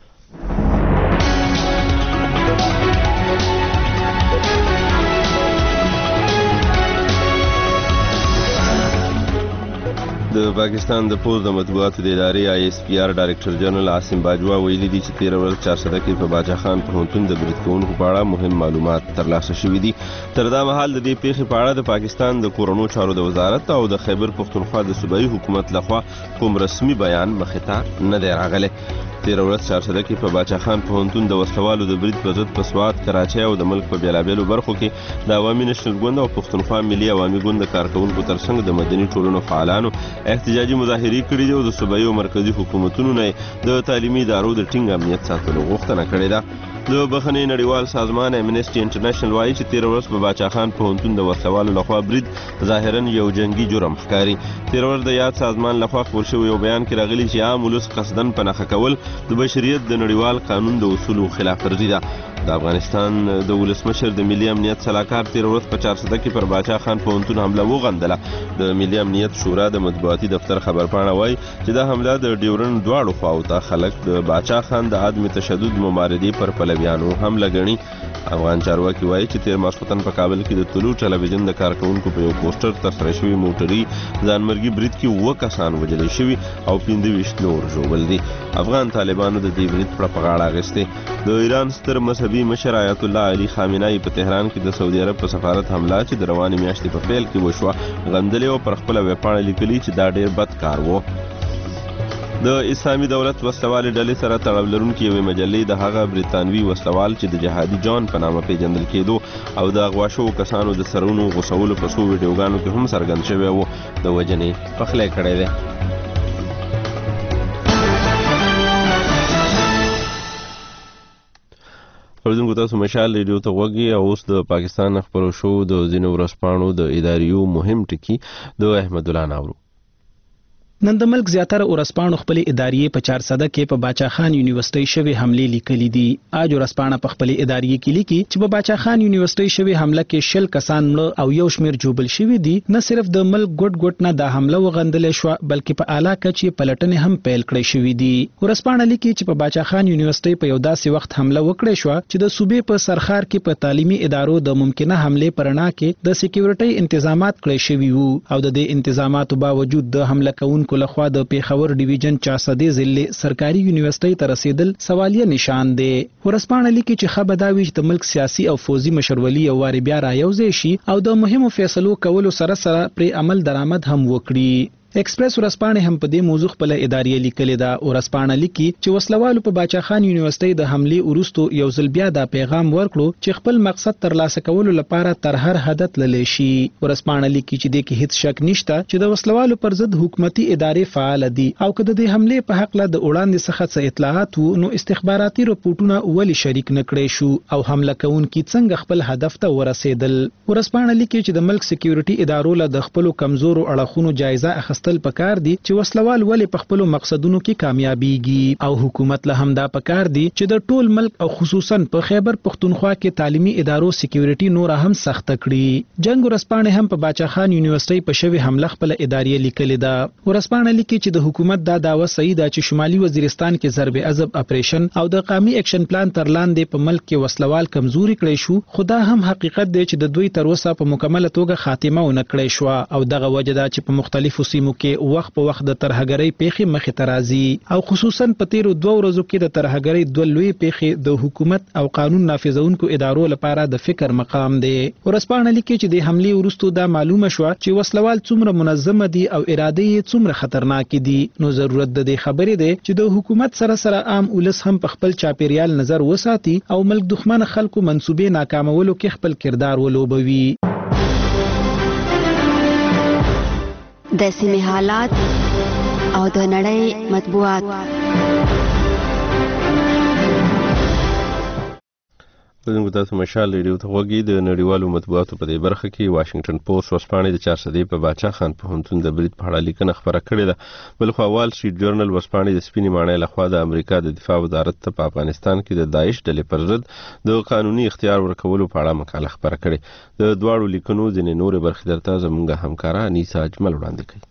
د پاکستان د پوز د مطبوعاتو د ادارې آی ایس پی آر ډایرکټر جنرال عاصم باجوا ویلي دي چې تیر ورځ چارسده کې په باچا خان پوهنتون د برید کوونکو په اړه مهم معلومات ترلاسه شوي دي. تر دا مهال د دې پیښې په اړه د پاکستان د کورونو چارو د وزارت او د خیبر پښتونخوا د صوبایي حکومت لخوا کوم رسمي بیان مخې ته نه دی راغلی. تیر ورځ چارسده کې په باچا خان پوهنتون د وسلوالو د برید په ضد په سوات، کراچۍ او د ملک په بیلابیلو برخو کې د عوامي نېشنل ګوند او پښتونخوا ملي عوامي ګوند د کارکوونکو ترڅنګ د مدني ټولنو فعالانو احتجاجي مظاهرې کړي دي او د صوبایي او مرکزي حکومتونو نه د تعلیمي ادارو د ټینګ امنیت ساتلو غوښتنه کړې ده. د بخښنې نړیوال سازمان امنیسټي انټرنیشنل وایي چې تیر ورځ په باچا خان پوهنتون د وسلوالو لخوا برید ظاهرا یو جنگي جرم ښکاري. تیر ورځ د یاد سازمان لخوا خپور شوی یو بیان کې راغلي چې عام ولس قصدن په نښه کول د بشریت د نړیوال قانون د اصولو خلاف ورزي ده. د افغانستان د ولسمشر د ملي امنیت سلاکار تیر ورځ په چارسده کې پر باچا خان پوهنتون حمله وغندله. د ملي امنیت شورا د مطبوعاتي دفتر خبرپاڼه وایي چې دا حمله د ډیورن دواړو خواو ته خلک د باچا خان د عدم تشدد مماردې پر پلویانو حمله ګڼي. افغان چارواکي وایي چې تیر ماسخوتن په کابل کې د طلوع ټلویزیون د کارکوونکو په یو پوسټر ترسره شوي موټري ځانمرګي برید کې اووه کسان وژلي شوي او پنځه ویشت نور ژوبل دي. افغان طالبانو د دې برید پړه په غاړه اخیستې. د ایران ستر مذهبي مشر آیت الله علي خامنه‌ای په تهران کې د سعودي عرب په سفارت حمله چې د روانې میاشتې په پیل کې وشوه غندلې او پر خپله ویبپاڼه لیکلي چې دا ډیر بد کار و. د اسلامي دولت وسلوالې ډلې سره تړاو لرونکې یوې مجلې د هغه بریتانوي وسلوال چې د جهادي جان په نامه پیژندل کېدو او د اغوا شوو کسانو د سرونو غوڅولو په څو ویډیوګانو کې هم څرګند شوی و د وژنې پخلی کړی دی. اوریدونکو تاسو مشال ریډیو ته غوږی او اوس د پاکستان خپرو شو د ځینو ورځپاڼو د اداریو مهم ټکي د احمد الله ناورو. نن د ملک زیاتره ورځپاڼو خپلې ادارې په چارسده کې په باچا خان یونیورسيټي شوی حمله لیکلي دي. اج ورځپاڼه په خپلې ادارې کې لیکي چې په باچا خان یونیورسيټي شوی حمله کې شل کسان مړه او یو شمیر جوبل شوی دي. نه صرف د ملک ګډ ګډ نه د حمله وغندل شو بلکې په اعلی کچې پلټنې هم پیل کړې شوې دي. ورځپاڼه لیکي چې په باچا خان یونیورسيټي په یو داسې وخت حمله وکړې شو چې د صوبې په سرخار کې په تعلیمي ادارو د ممکنه حمله پرنا کې د سکیورټي تنظیمات کړې شوي وو او د دې تنظیماتو باوجود د حمله کوونکو لخوا د خبر ډیویژن چارسده ضلع سرکاري یونیورسيټي ته رسیدل سوالیه نشان دی. ورځپاڼه لیکي چې خبر دا وی چې د ملک سیاسي او فوزي مشرولي او واری بیا رايوځي شي او د مهمو فیصلو کولو سره سره پر عمل درآمد هم وکړي. ایکسپریس ورځپاڼه هم په دې موضوع خپل ادارې لیکلې ده. ورځپاڼه لیکي چې وسلوالو په باچا خان یونیورسيټي د حمله وروسته یو ځل بیا دا پیغام ورکړو چې خپل مقصد ترلاسه کولو لپاره تر هر حد تللی شي. ورځپاڼه لیکي چې د کې هیڅ شک نشته چې د وسلوالو پر ضد حکومتي ادارې فعال دي او که د دې حمله په حق له د وړاندې څخه څه اطلاعات وو نو استخباراتي رپورټونه ولی شریک نکړي شو او حمله کوونکي څنګه خپل هدف ته ورسېدل. ورځپاڼه لیکي چې د ملک سکیورټي ادارو له د خپل کمزورو اړخونو جایزه اخیستل پکار دي چې وسلوال ولې په خپل مقصدونو کې کامیابیږي او حکومت له هم دا پکار دي چې د ټول ملک او خصوصا په خیبر پښتونخوا کې تعلیمي ادارو سکیورټي نور هم سخت کړي. جنگ ورځپاڼه هم په باچا خان یونیورسيټي په شوی حمله خپل ادارې لیکلې ده. ورځپاڼه لیکي چې د حکومت دا داوا صحیح ده چې شمالي وزیرستان کې ضرب عضب اپریشن او د قومي اکشن پلان تر لاندې په ملک کې وسلوال کمزوري کړی شو. خدا هم حقیقت دی چې د دوی تر اوسه په مکمل توګه خاتمه ونه کړی شو او دغه وجه ده چې په مختلفو سیمو کې وخت په وخت د ترهګرۍ پیښې مخې ته راځي او خصوصا په تیرو دوه ورځو کې د ترهګرۍ دوه لوی پیښې د حکومت او قانون نافذونکو ادارو لپاره د فکر مقام دی. ورځپاڼه لیکي چې د حمله وروسته دا معلومه شو چې وسلوال څومره منظم دي او اراده یې څومره خطرناک دي. نو ضرورت د دې خبرې دی چې د حکومت سره سره عام ولس هم په خپل چاپیریال نظر وساتي او ملک دښمن خلکو منسوبې ناکامولو کې خپل کردار ولوبوي. د سیمې حالات او د نړۍ مطبوعات. زموږ تاسو مشال ریډیو ته غوږی د نړیوالو مطبوعاتو په دې برخه کې واشنگټن پوسټ ورځپاڼې د چار صدې په باچا خان پوهنتون د برید په اړه لیکنه خبره کړې ده. بل خو وال سټریټ جورنال ورځپاڼې د سپینې ماڼۍ لخوا د امریکا د دفاع وزارت ته په افغانستان کې د داعش ډلې پر ضد د قانوني اختیار ورکولو په اړه مقاله خبره کړې. د دواړو لیکنو ځینې نورې برخې درته زموږ همکاره انیسا اجمل وړاندې کوي.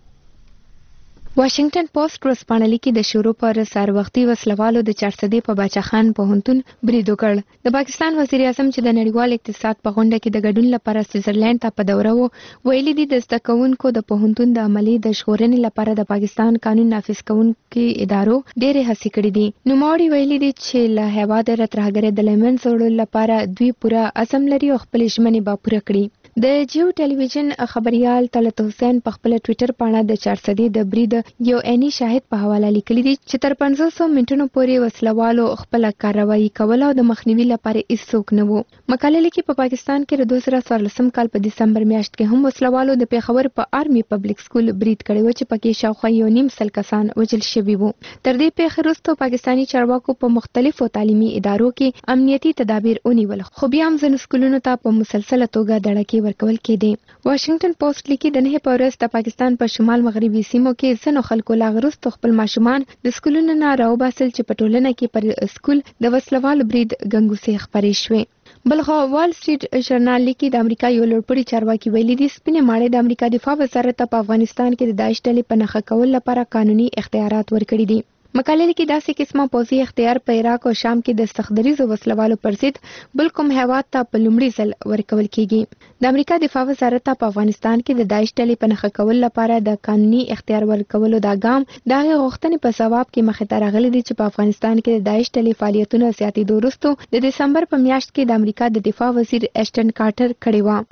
واشنگټن پوسټ ورځپاڼه لیکي د شروع پر سار وختي وسلوالو د چار صدې په باچا خان پوهنتون برید وکړ. د پاکستان وزیر اعظم چې د نړیوال اقتصاد په غونډه کې د ګډون لپاره سویټزرلند ته په دوره وو، ویلي دي د زده کوونکو د پوهنتون د عملي د ژغورنې لپاره د پاکستان قانون نافذ کوونکو ادارو ډېرې هڅې کړې دي. نوموړي ویلي دي چې له هیواده راترهګرې د لیمن وړلو لپاره دوی پوره عزم لري او خپل ژمنې به پوره کړي. د جیو ټلویزیون خبريال طلعت حسین په خپل ټوئیټر باندې د چار صدې د برید یو عیني شاهد په حواله لیکلي دي چې تر پنځه سوه منټونو پورې وسلوالو خپل کاروایی کوله او د مخنیوي لپاره هیڅوک نه وو. مقاله لیکي په پاکستان کې د دوه زره څوارلسم کال په دسمبر میاشت کې هم وسلوالو د پیښور په آرمي پبلک سکول برید کړی و چې پکې شاوخوا یو نیم سل کسان وژل شوي وو. تر دې پیښې وروسته پاکستاني چارواکو په مختلفو تعلیمي ادارو کې امنیتي تدابیر ونیول، خو بیا هم ځینو سکولونو ته په مسلسله توګه دړکې ورکول کېدې. واشنگټن پوسټ لیکي د نه په ورځ د پاکستان په شمال مغربي سیمو کې ځینو خلکو لا غرست خپل ماشومان د سکولونو نه راوباسل چې په ټولنه کې پر سکول د وسلوال برید ګنګوسې خبرې شوې. بل خو وال سټریټ ژورنال لیکي د امریکا یو لوړپوړي چارواکي ویلي دي سپینې ماڼۍ د امریکا دفاع وزارت په افغانستان کې د داعش ډلې په نښه کولو لپاره قانوني اختیارات ورکړي دي. مقاله لیکي داسې قسمه پوځي اختیار په عراق او شام کې د سختدریزو وسلوالو پر ضد بل کوم هیواد ته په لومړي ځل ورکول کیږي. د امریکا دفاع وزارت په افغانستان کې د داعش ډلې په نښه کولو لپاره د قانوني اختیار ورکولو دا ګام د هغې غوښتنې په ځواب کې مخې ته راغلی دی چې په افغانستان کې د داعش ډلې فعالیتونه زیاتېدو وروسته د دسمبر په میاشت کې د امریکا د دفاع وزیر ایشټن کارټر کړې وه.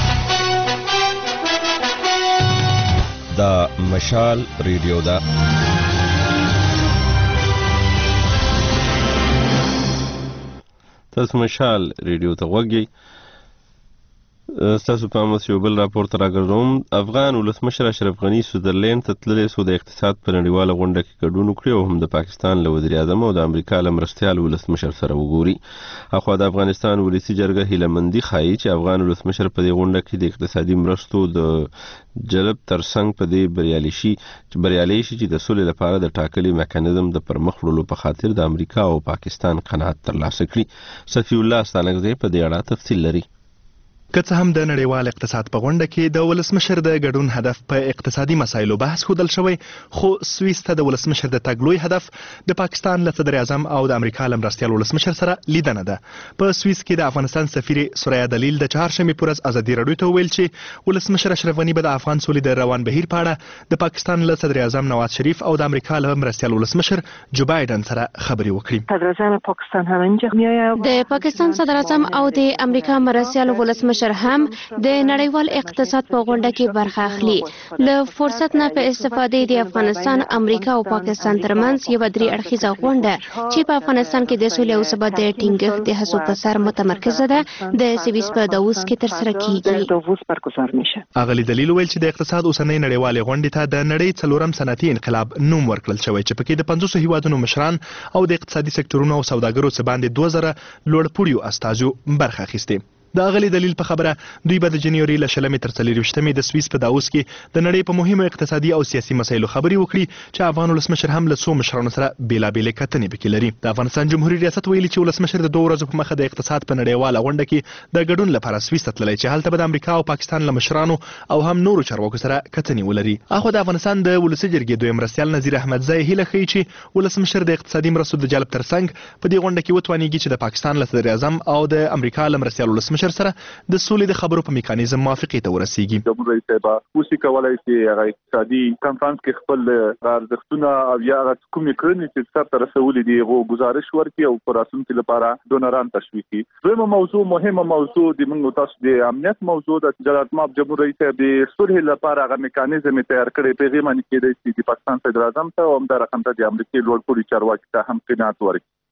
دا مشال ریډیو ده. تاسو مشال ریډیو ته غوږی. ستاسو په امس یو بل راپور ته راګرځوم. افغان ولسمشر اشرف غني سویټزرلند ته تللی سو د اقتصاد په نړیواله غونډه کې ګډون وکړي او هم د پاکستان له وزیر اعظم او د امریکا له مرستیال ولسمشر سره وګوري. اخوا د افغانستان ولسي جرګه هیلهمندي ښایي چې افغان ولسمشر په دې غونډه کې د اقتصادي مرستو د جلب ترڅنګ په دې بریالي شي چې بریالي شي چې د سولې لپاره د ټاکلي میکانیزم د پرمخ وړلو په خاطر د امریکا او پاکستان قناعت ترلاسه کړي. صفی الله ستانکزی په دې اړه تفصیل لري. که څه هم د نړیوال اقتصاد په غونډه کې د ولسمشر د ګډون هدف په اقتصادي مسایلو بحث ښودل شوی، خو سویس ته د ولسمشر د تګ لوی هدف د پاکستان له صدر اعظم او د امریکا له مرستیال ولسمشر سره لیدنه ده. په سویس کې د افغانستان سفیر سوریا دلیل د چهارشنبې په ورځ ازادي راډیو ته وویل چې ولسمشر اشرف غني به د افغان سولې د روان بهیر په اړه د پاکستان له صدر اعظم نواز شریف او د امریکا له مرستیال ولسمشر جو بایدن سره خبرې وکړي. صدر اعظم پاکستان هم اینجا میآید. د پاکستان صدر اعظم او د امریکا مرستیال ولسمشر هم د نړیوال اقتصاد په غونډه کې برخه اخلي. له فرصت نه په استفادې د افغانستان، امریکا او پاکستان ترمنځ یو درې اړخیزه غونډه چې په افغانستان کې د سولې او ثبات د ټینګښت د هڅو په سر متمرکزه ده د سویس په داووس کې ترسره کیږي. اغلی دلیل ویل چې د اقتصاد اوسنۍ نړیوالې غونډې ته د نړۍ څلورم صنعتي انقلاب نوم ورکړل شوی چې پکې د پنځوسو هیوادونو مشران او د اقتصادي سکتورونو او سوداګرو څخه باندې دوه زره لوړپوړیو استازو برخه اخیستې. د اغلی دلیل په خبره دوی به د جنوري له شلمې تر څلېرویشتمې د سویس په داووس کې د نړۍ په مهمو اقتصادي او سیاسي مسایلو خبرې وکړي چې افغان ولسمشر هم له څو مشرانو سره بېلابېلې کتنې پکې لري. د افغانستان جمهوري ریاست ویلي چې ولسمشر د دوه ورځو په مخه د اقتصاد په نړیواله غونډه کې د ګډون لپاره سویس ته تللی چې هلته به د امریکا او پاکستان له مشرانو او هم نورو چارواکو سره کتنې ولري. اخوا د افغانستان د ولسي جرګې دویم مرستیال نظیر احمدزی هیله ښیي چې ولسمشر د اقتصادي مرستو د جلب ترڅنګ په دې غونډه کې وتوانیږي چې د پاکستان له صدر اعظم او د امریکا له مرستیال ولسمشر سره د سولې د خبرو په میکانیزم موافقې ته ورسیږي. جمهور رئیس صاحب اوس کولای شي هغه اقتصادي کانفرنس کې خپل ارزښتونه او یا کومې کړنې چې سر ته رسولې دي هغه گزارش ورکړي او پر اساس لپاره دونران تشویق کړي. دویمه موضوع مهمه موضوع د موږ تاسو د امنیت موضوع د جلال ماب جمهور رئیس صاحب د صلح لپاره هغه میکانیزم تیار کړي. پیغام باندې کې د پاکستان صدر اعظم ته او هم د رقم ته د امریکای لوړپوړي چارواکي ته هم قناعت ورکړي.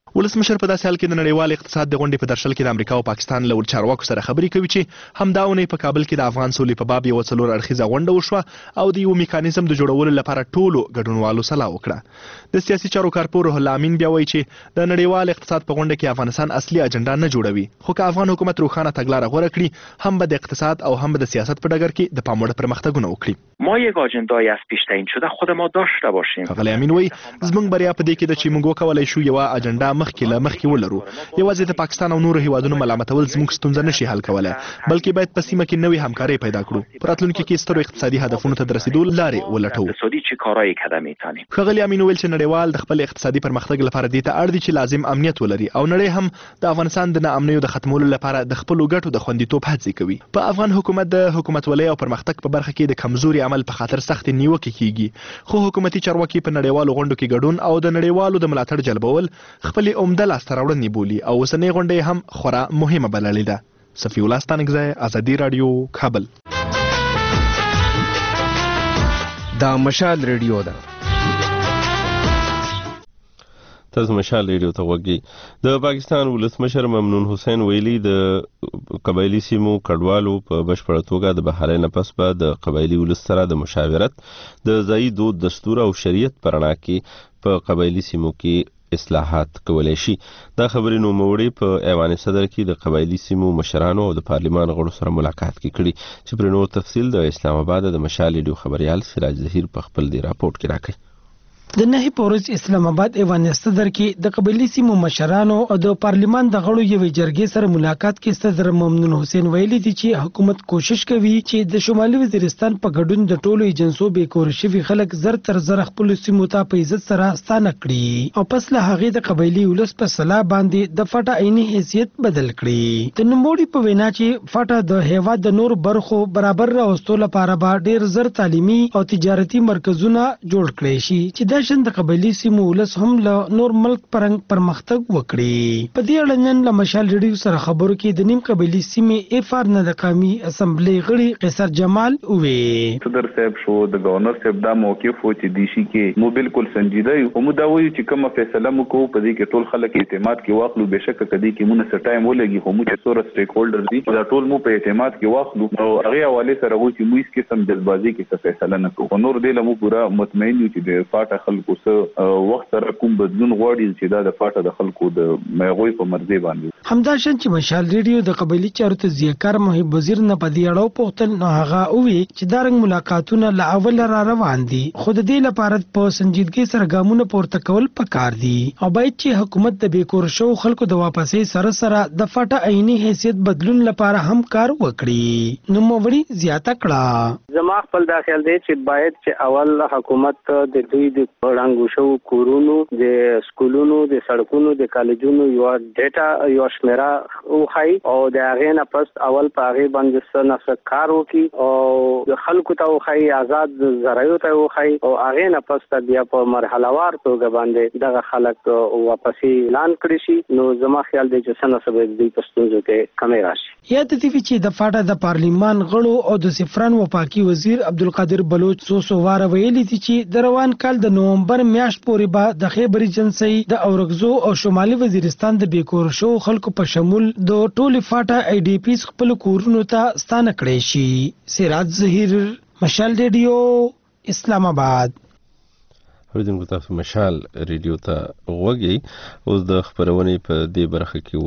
ولسمشر په داسې حال کې د نړیوال اقتصاد د غونډې په درشل کې د امریکا او پاکستان له چارواکو سره خبرې کوي چې همدا اونۍ په کابل کې د افغان سولې په باب یو څلور اړخیزه غونډه وشوه او د یو میکانیزم د جوړولو لپاره ټولو ګډونوالو سلا وکړه. د سیاسي چارو کارپور روح الله امین بیا وایي چې د نړیوال اقتصاد په غونډه کې افغانستان اصلي اجنډا نه جوړوي، خو که افغان حکومت روښانه تګلاره غوره کړي هم به د اقتصاد او هم به د سیاست په ډګر کې د پام وړ پرمختګونه وکړي. ما یک آجندای از پیش تعیین شده خود ما داشته باشیم. ښاغلی امین وایي زموږ بریا په دې کې ده چې موږ وکولی شو یوه اجنډا مخکې له مخکې ولرو. یوازې د پاکستان او نورو هیوادونو ملامتول زموږ ستونزه نشي حل کولی، بلکې باید په سیمه کې نوې همکارۍ پیدا کړو، په راتلونکي کې سترو اقتصادي هدفونو ته د رسیدو لارې ولټوو. اقتصادي چه کارایی کده میتونیم. ښاغلی امین ویل چې نړیوال د خپل اقتصادي پرمختګ لپاره دې ته اړ دي چې لازم امنیت ولري او نړۍ هم د افغانستان د ناامنیو د ختمولو لپاره د خپلو ګټو د خوندیتوب هڅې کوي. په افغان حکومت د حکومتولۍ او پرمختګ په برخه کې د کمزوري عمل په خاطر سختې نیوکې کیږي، خو حکومتي چارواکي په نړیوالو غونډو کې ګډون او د نړیوالو د ملاتړ جلبول خپلې عمده لاسته راوړنې بولي او اوسنۍ غونډه هم خورا مهمه بللې ده. صفي الله ستانکزی، ازادي رادیو، کابل. دا مشال ریډیو ده. تاسو مشال ریډیو ته وګورئ. د پاکستان ولسمشر ممنون حسین ویلي د قبایلی سیمو کډوالو په بشپړه توګه د بهرای نه پس به د قبایلی ولس سره د مشاورت د ځایي دود دستور او شریعت په رڼا کې په قبایلی سیمو کې اصلاحات کولای شي. دا خبرې نوموړي په ایوان صدر کې د قبایلی سیمو مشرانو او د پارلمان غړو سره ملاقات کې کړي چې پر نور تفصیل د اسلام آباد د مشال ریډیو خبريال سراج ظهیر په خپل دی راپورټ کې راکړي. د نهي پورز اسلام آباد ایوان صدر کې د قبایلی سیمو مشرانو او د پارلمان د غړو یوې جرګې سره ملاقات کې صدر ممنون حسین ویلي دي چې حکومت کوشش کوي چې د شمالي وزیرستان په ګډون د ټولو ایجنسو به کور شوي خلک زر تر زر خپل سیمو ته په عزت سره ستانه کړي او پس له هغه د قبایلی ولس په صلاح باندې د فاټا عیني حیثیت بدل کړي. د نوموړي په وینا چې فاټا د هیواد د نور برخو برابر راوستلو لپاره به ډیر زر تعلیمي او تجارتي مرکزونه جوړ کړي شي چې د د قبایلی سیمو ولس هم له نور ملک پرنګ پرمختګ وکړي. په دې اړه نن له مشال ریډیو سره خبرو کې د نیم قبایلی سیمې افار نه د قومي اسمبلی غړي قیصر جمال وې. صدر صاحب شو د گورنر صاحب دا موقف و چې دی شي کې مو بالکل سنجیده یو مو دا وایي چې کومه فیصله مو کوو په دې کې ټول خلک اعتماد کې واخلو، بهشکه کدي کې مونږ سره ټایم ولګي خو مو چې څوره سټیک هولډر دي دا ټول مو په اعتماد کې واخلو او هغه حواله سره وایي چې مو هیڅ قسم جلبازي کې څه فیصله نه کوو. نور دې له مو پورا مطمئن یو چې د فاټا خلکو سره وخت سره کوم بدلون غواړي چې دا د فاټا د خلکو د مېغوي په مرزي باندې. همداشان چې مشال ریډیو د قبایلی چارو ته ځیکار محب وزیر نه پدې اړه پوښتنه نو هغه وی چې دا رنګ ملاقاتونه لا اول را روان دي خو د دې لپاره په سنجیدګۍ سره ګامونه پورته کول پکار دي او باید چې حکومت د بیکور شو خلکو د واپسې سره سره د فاټا عیني حیثیت بدلون لپاره هم کار وکړي. نو موړي زیاته کړه. زما خپل دا خیال دی چې باید چې اول حکومت د دوی د وړاندو شو کورونو د سکولونو د سړکونو د کالجونو یو ډیټا یو شمیره وخی او د هغه نه پس اول په هغه باندې سره کار وکي او خلکو ته وخی آزاد زرايو ته وخی او هغه نه پس بیا په مرحله وار توګه باندې دغه خلک واپسې اعلان کړی شي. نو زما خیال دی چې څنګه سبب دی پښتونځو کې کمی راشي. یا د دې چې د فاټا د پارلیمان غړو او د سفران وپاکي وزیر عبدالقادر بلوچ سو سو واره ویلي دي چې د روان کال د نومبر میاشت پورې به د خیبر ایجنسۍ د اورګزو او شمالي وزیرستان د بیکور شو خلکو په شمول د ټولي فاټا ای ډي پیس خپل کورونو ته ستانه کړی شي. سراج ظهیر، مشال ریډیو، اسلام آباد. اوریدونکو تاسو مشال ریډیو ته وګورئ. اوس د خبرونې په دې برخه کې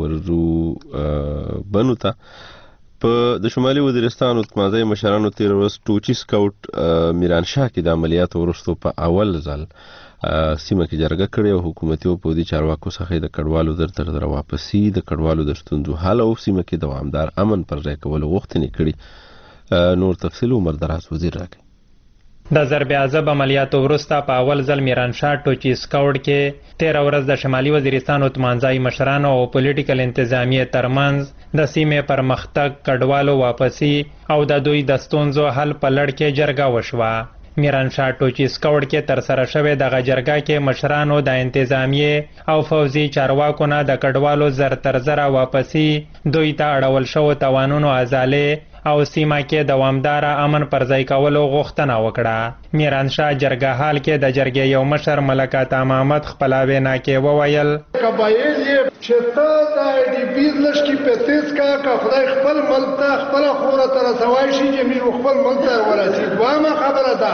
ورزو بنو ته په د شمالي وزیرستان اتمازي مشرانو تیر ورځ ټوچی سکاوټ میران شاه کې د عملیاتو وروسته په اول ځل سیمه کې جرګه کړې او حکومتي او پودي چارواکو څخه د کډوالو در تر در واپسی د کډوالو د ستونزو حل او سیمه کې دوامدار امن پر ځای کولو غوښتنې کړې. نور تفصیل عمر دراز وزیر راکړي. د ضرب عذاب عملیاتو وروسته په اول ځل میران شاه ټوچی سکاوټ کې تیر ورځ د شمالي وزیرستان او تمانځای مشرانو او پولیټیکل انتظامیه ترمنځ د سیمې پرمختګ، کډوالو واپسی او د دوی د ستونزو حل په لړ کې جرګه وشوه. میران شاه ټوچی سکاوټ کې تر سره شوې دغه جرګه کې مشرانو د انتظامیه او فوزي چارواکو نه د کډوالو زر تر زره واپسی، دوی ته اړول شو توانونو ازاله او سیمه کې دوامدار امن پر ځای کولو غوښتنه وکړه. میرانشاه جرګه حال کې د جرګې یو مشر ملک عطا محمد خپل وینا کې وویل قبایل یې چې ته د آی ډي پی لشکې په تیز کا که خدای خپل ملک ته خپل خوره ته رسوای شي چې موږ خپل ملک ته ورسېږو. دویمه خبره ده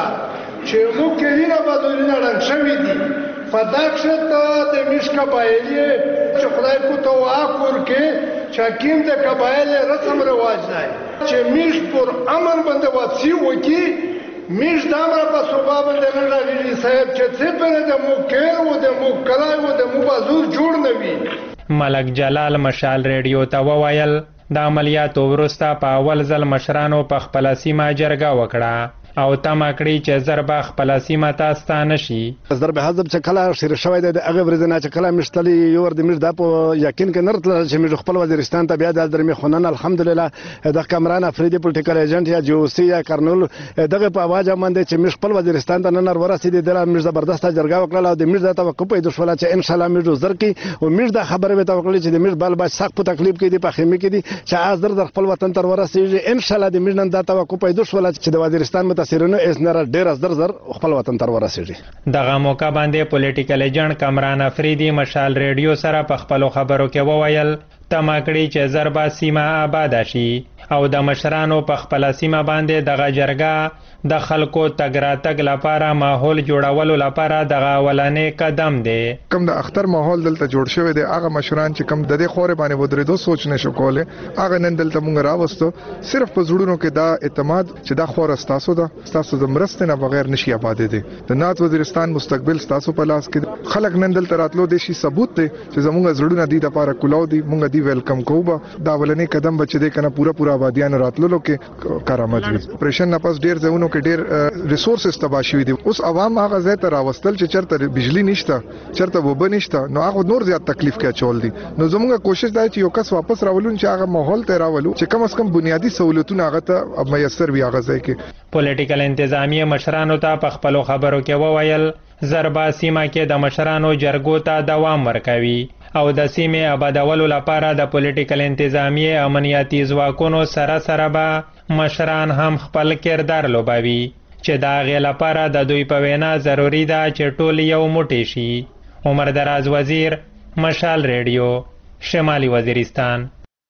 چې موږ کې وینه بدلونه ړنګ شوي دي په دا کښې ته د میش قبایل یې چې خدای کو ته واک ورکړي چې حکیم د قبایل رسم رواج دی چې میش پر امن باندې واپسي وکړي. میش د امر په صوبه باندې نه راغلي صاحب چې څه پرې د مو کېر و د مو کلای و د مو بازور جوړ نه وي. ملک جلال مشال ریډیو ته وویل د عملیاتو وروسته په اول ځل مشرانو په خپله سیمه جرګه وکړه او تمه کړي چې زر به خپله سیمه ته ستانه شي. ضرب حزب چې کله شیر شوی دی د هغې ورځې نه چې کله موږ تللي یو ور د موږ دا په یقین کې نه راتلل چې موږ خپل وزیرستان ته بیا د درمې خو نن الحمدلله د کامران افریدي پولیټیکل ایجنټ یا جی او سی یا کرنول دغه په اواز باندې چې موږ خپل وزیرستان ته نن ورسېدي دله موږ زبردسته جرګه وکړله او د موږ د توقع پیدا شوله چې انشاءالله موږ زر کړي او موږ دا خبره ورته وکړلې چې د موږ بال باج سخت په تکلیف کې دي په خیمې کې دي چې آز در در خپل وطن ته ورسېږي. انشاءالله د موږ نن دا توقع پیدا شوله چې د وزیرستان متاثرینو اسنره ډیر از در زر خپل وطن ته ورسېږي. دغه موقع باندې پولیټیکل ایجنټ کامران افریدي مشال ریډیو سره په خپلو خبرو کې وویل تمه کړي چې زر به سیمه آباده شي او د مشرانو په خپله سیمه باندې دغه جرګه د خلکو تګ راتګ لپاره ماحول جوړولو لپاره دغه اولنی قدم دی. کوم د اختر ماحول دلته جوړ شوی دی هغه مشران چې کوم د دې خورې باندې ودرېدو سوچ نشو کولی هغه نن دلته موږ راوستو صرف په زړونو کې دا اعتماد چې دا خوره ستاسو ده ستاسو د مرستې نه بغیر نشي آبادېدی. د نعت وزیرستان مستقبل ستاسو په لاس کې خلک نن دلته راتلو دی شي ثبوت دی چې زموږ زړونه دي دپاره کولاو دي موږ دي ویلکم کوو به دا اولنی قدم به چې دی که نه پوره پوره آبادیانو راتللو کې کارآمد وي. اپریشن نه پس ډېر ځایونو کې ډېر ریسورسز تباه شوي دي. اوس عوام هغه ځای ته راوستل چې چېرته بجلي نشته چېرته اوبه نشته نو هغه نور زیات تکلیف کې اچول دي. نو زموږ کوشش دا چې یو کس واپس راولو چې هغه ماحول ته راولو چې کم از کم بنیادي سہولتونه هغه ته میسر وي هغه ځای کې. پولیټیکل انتظامیه مشرانو ته په خپلو خبرو کې وویل زربا سیمه کې د مشرانو جرګو ته دوام ورکوي او د سیمې آبادولو لپاره د پولیټیکل انتظامیه امنیتي ځواکونو سره سره به مشران هم خپل کردار لوبوي چې د هغې لپاره د دوی په وینا ضروري ده چې ټول یو موټی شي. عمر دراز وزیر مشال ریډیو شمالي وزیرستان.